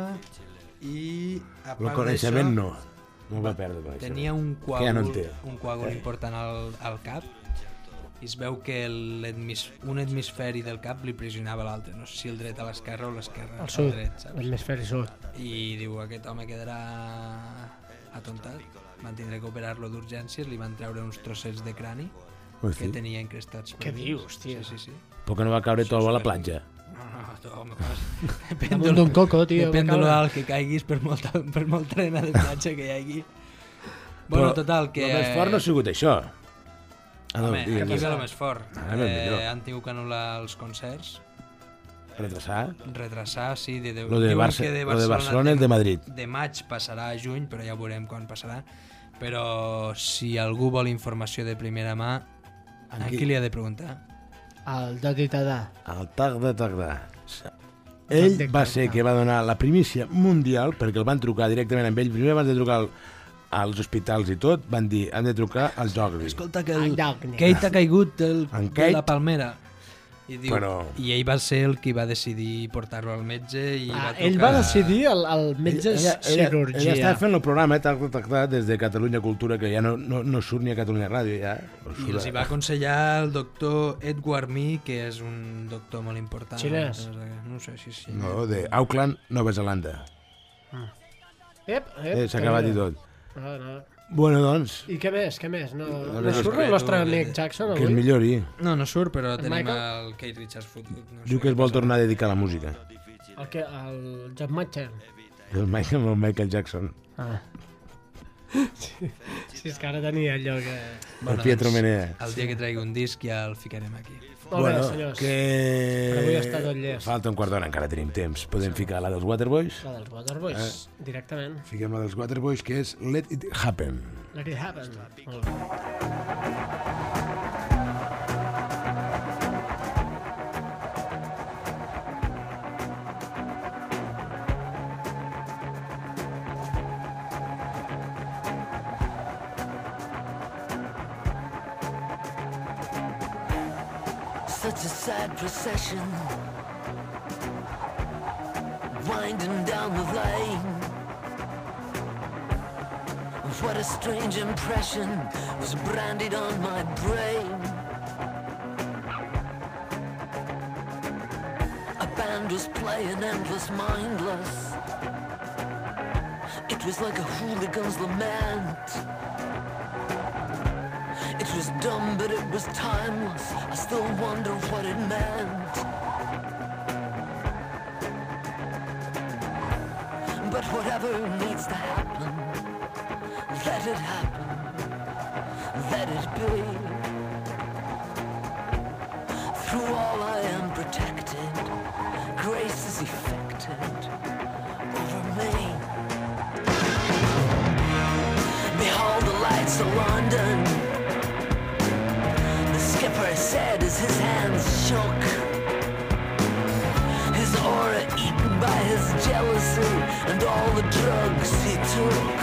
i a El part coneixement d'això, no. No el va perdre el coneixement. tenia un Que ja no en coàgul, té. un coàgul Eh. important al, al cap i es veu que l'hemis- un hemisferi del cap li pressionava l'altre. No sé si el dret a l'esquerra o l'esquerra Al al sud, dret, saps? l'hemisferi sud. I diu, aquest home quedarà atontat. Van tindre que operar-lo d'urgències, li van treure uns trossets de crani Hosti. que tenia incrustats. per Què dins. dius, tio? Sí, sí, sí. Però que no va caure tot a la platja. No, no, tu, home, com Depèn Damunt de d'un lo- coco, tio, Depèn va de lo caure. alt que caiguis per molta, per molta arena de platja que hi hagi. Bueno, Però total, que... El més fort no ha sigut això. Ah, no, Home, digues. aquí ve el més fort. Ah, ben millor. Eh, han tingut que anul·lar els concerts, Retrasar. retrasar, sí. De, de, Lo de, diuen Barça, que lo de Barcelona i el de Madrid. De maig passarà a juny, però ja veurem quan passarà. Però si algú vol informació de primera mà, a Aquí. qui li ha de preguntar? El Dodi Tadà. El Tag de Tagdà. Ell de va ser Tagdà. que va donar la primícia mundial perquè el van trucar directament amb ell. Primer abans de trucar al, als hospitals i tot, van dir, han de trucar al Jogli. Escolta, que el Dogny. Kate ha caigut del, En de Kate? la palmera. I, diu, Però- I ell va ser el qui va decidir portar-lo al metge i Ah, va trucar... ell va decidir, el, el metge ella, ella, cirurgia. ella estava fent el programa, Tag de Tagdà, des de Catalunya Cultura, que ja no, no, no surt ni a Catalunya Ràdio, ja. I els hi va aconsellar el doctor Edward Mee, que és un doctor molt important. Xinès. No sé si sí. No, de Auckland, Nova Zelanda. Ep, ep, Eh, S'ha acabat i mira. tot. No, no. Bueno, doncs, I què més, què més? No, no res, surt el tu, nostre de- amic Jackson que es avui? millori. No, no surt, però tenim Michael? el Kate Richards fotut. No Diu sé que es què vol passa. tornar a dedicar a la música. El, que, el Job Matcher. El Michael, el Michael Jackson. Ah. Sí, sí, és que ara tenia allò que... El Pietro doncs, Menea. El dia que tregui un disc ja el ficarem aquí. Molt bé, senyors. que... Per avui està tot llest. Falta un quart d'hora, encara tenim temps. Podem ficar la dels Waterboys? La dels Waterboys, Eh. directament. Fiquem la dels Waterboys, que és Let It Happen. Let it happen. Molt bé. Such a sad procession winding down the lane. What a strange impression was branded on my brain. A band was playing endless, mindless. It was like a hooligan's lament. It was dumb, but it was timeless. I still wonder what it meant. But whatever needs to happen, let it happen. Let it be. Through all I am protected. Grace is effected over me. Behold the lights of London. The skipper said as his hands shook, his aura eaten by his jealousy and all the drugs he took.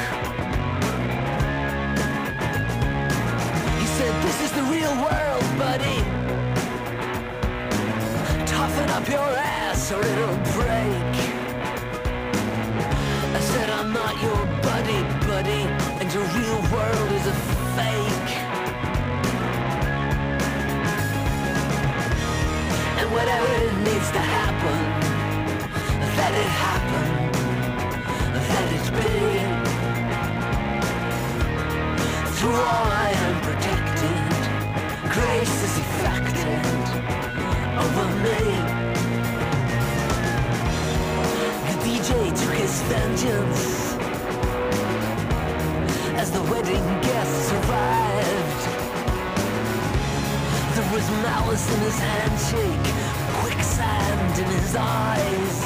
He said, this is the real world, buddy. Toughen up your ass or it'll break. I said, I'm not your buddy, buddy, and your real world is a fake. And whatever needs to happen, let it happen, let it be. Through all I am protected, grace is effected over me. The D J took his vengeance as the wedding guests arrived. There was malice in his handshake, quicksand in his eyes.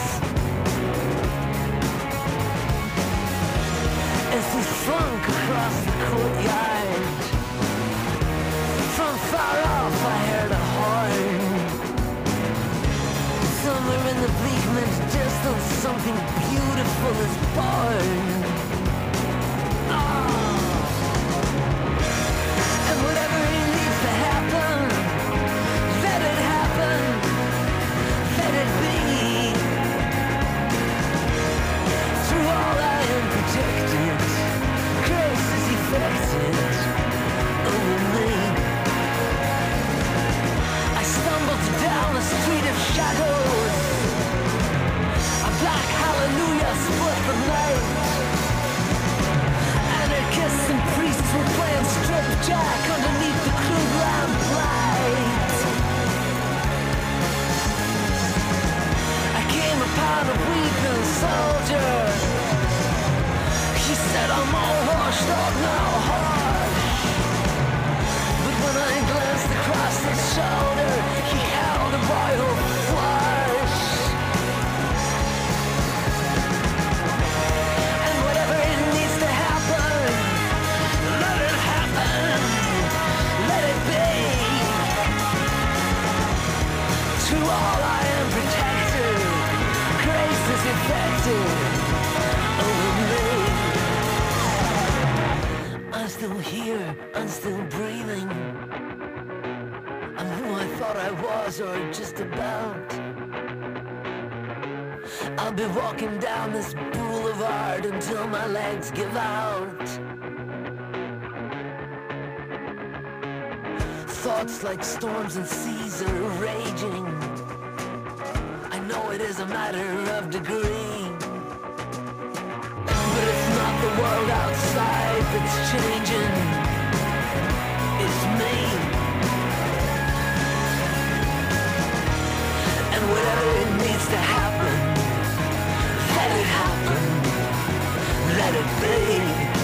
As we slunk across the courtyard, from far off I heard a horn. Somewhere in the bleak split the night. Anarchists and priests were playing strip jack underneath the crude lamplight. I came upon a weeping soldier. He said, I'm all washed up now, hard. But when I glanced across his shoulder, he held a vital flush. And whatever it needs to happen, let it happen, let it be. To all I am protected, grace is effective over me. I'm still here, I'm still breathing. I'm who I thought I was, or just about. I'll be walking down this boulevard until my legs give out. Thoughts like storms and seas are raging. I know it is a matter of degree. But it's not the world outside that's changing. It's me. And whatever it needs to happen, let it happen. Let it be.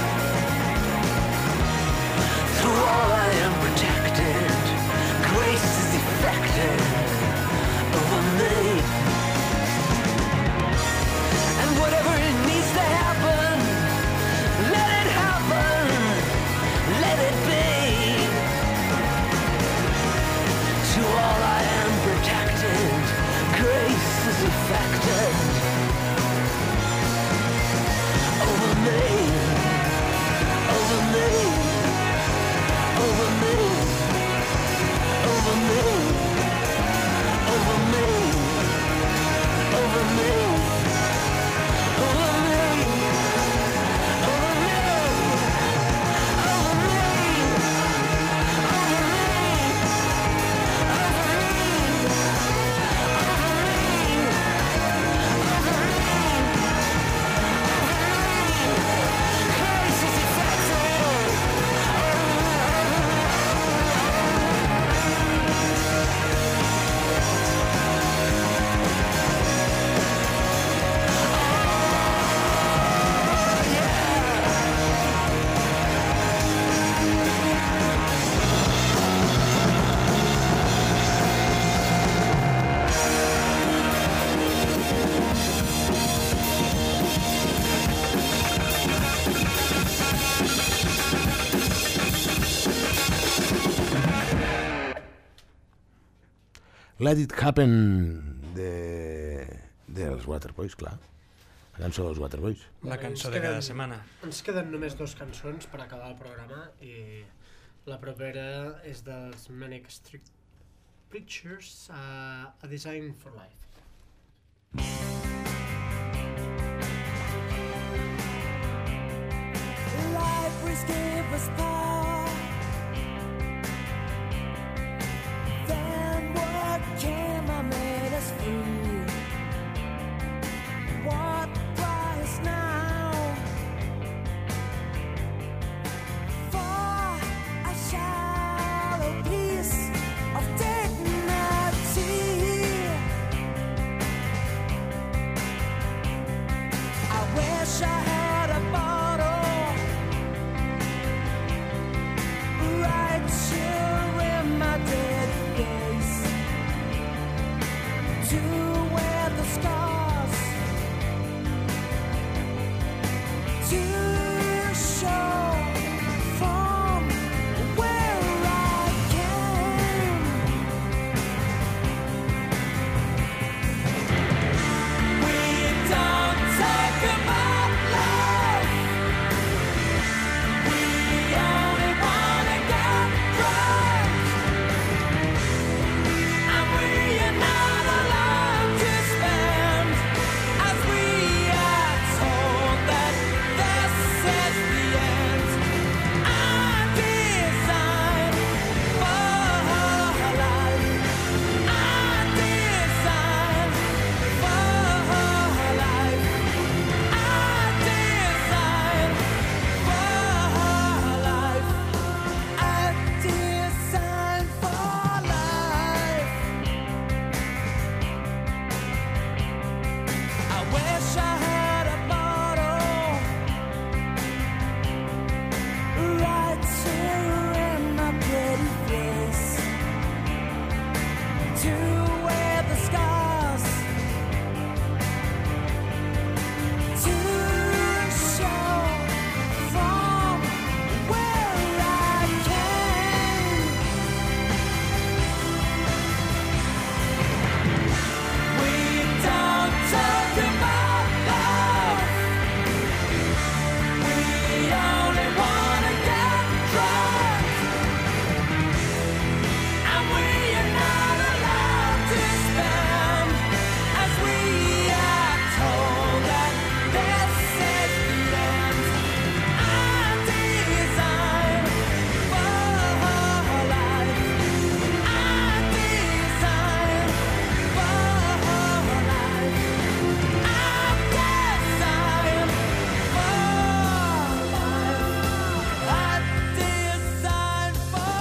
Through all I am protected, grace is effective over me. And whatever it needs to happen, let it happen, let it be. To all I am protected, grace is effective over me, over me, over me, over me, over me, over me. Let It Happen de, dels Waterboys, clar. La cançó dels Waterboys. La cançó de cada setmana. Ens queden només dos cançons per acabar el programa i la propera és dels Manic Street Preachers, uh, A Design for Life. Life was gave us power. Then what came and made us free? What price now for a shallow piece of dignity? I wish I had a bottle right here in my dead face to wear the scars, to show from where I came. We don't talk about life. wish I had a bottle right here in my pretty face to wear the scars, to show from where I came. We don't talk about love. We only wanna get drunk, and we are not allowed to spend, as we are told that this is the end. Our design for life, our design for life, our design for life, our design for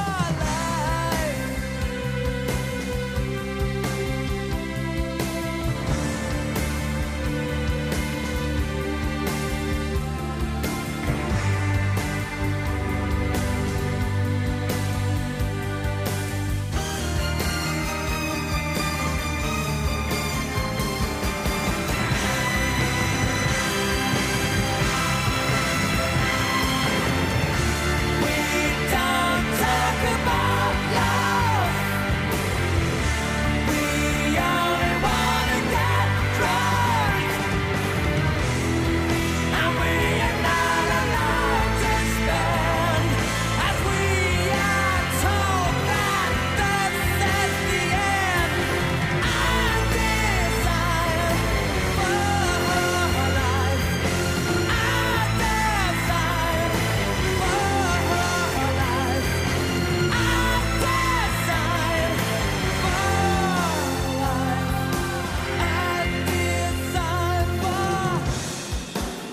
We don't talk about love. We only wanna get drunk, and we are not allowed to spend, as we are told that this is the end. Our design for life, our design for life, our design for life, our design for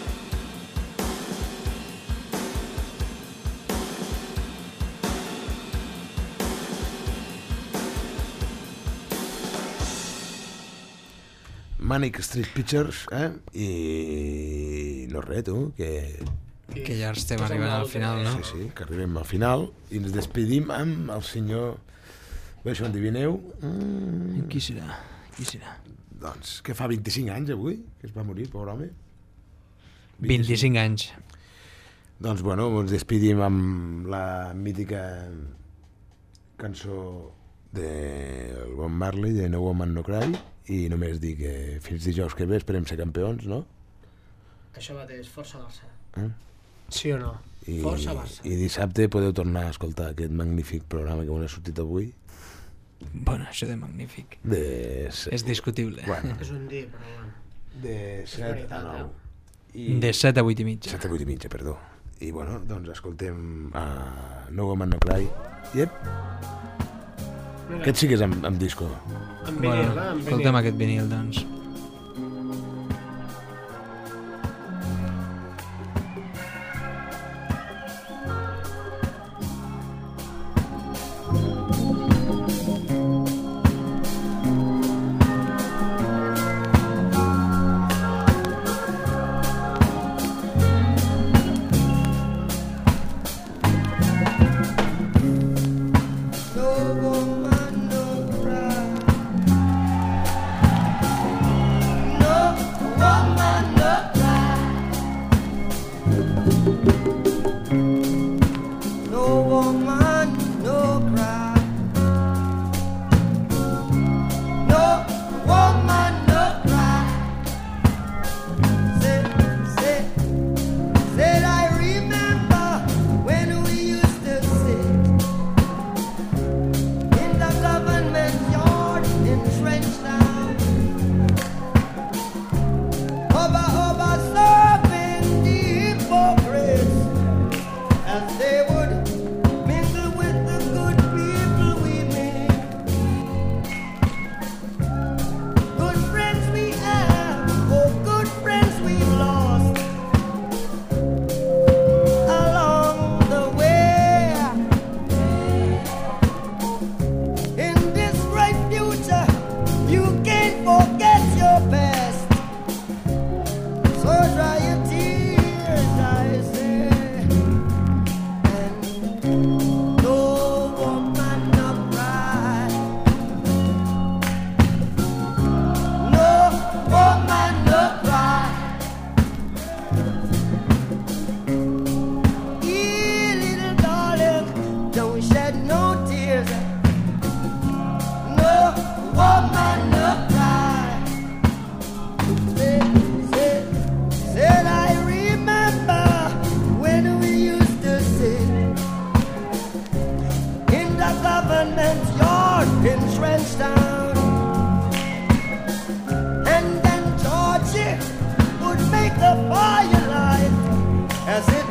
Manic Street Pictures, eh? I no res, tu, que... Que ja estem arribant al final, no? Sí, sí, que arribem al final i ens despedim amb el senyor... Bé, això endivineu? Mm, Qui serà? Qui serà? doncs, que fa vint-i-cinc anys avui, que es va morir, pobre home. vint-i-cinc anys. Doncs, bueno, ens despedim amb la mítica cançó del Bob Marley, de No Woman No Cry, i només dir que fins dijous que ve esperem ser campions, no? Això mateix, força Barça. Eh? Sí o no? I, Força Barça. I dissabte podeu tornar a escoltar aquest magnífic programa que us ha sortit avui. Bueno, això de magnífic. De... És discutible. Bueno, És un dir, però bueno. de set veritat, a nou. eh? De set a vuit i mitja. set a vuit i mitja, perdó. I bueno, doncs escoltem a No Woman No Cry. Yep. Aquest sí que és amb, amb disco. Amb vinil, Bueno, eh? Amb escoltem vinil. aquest vinil, doncs. no woman, no cry. the firelight as it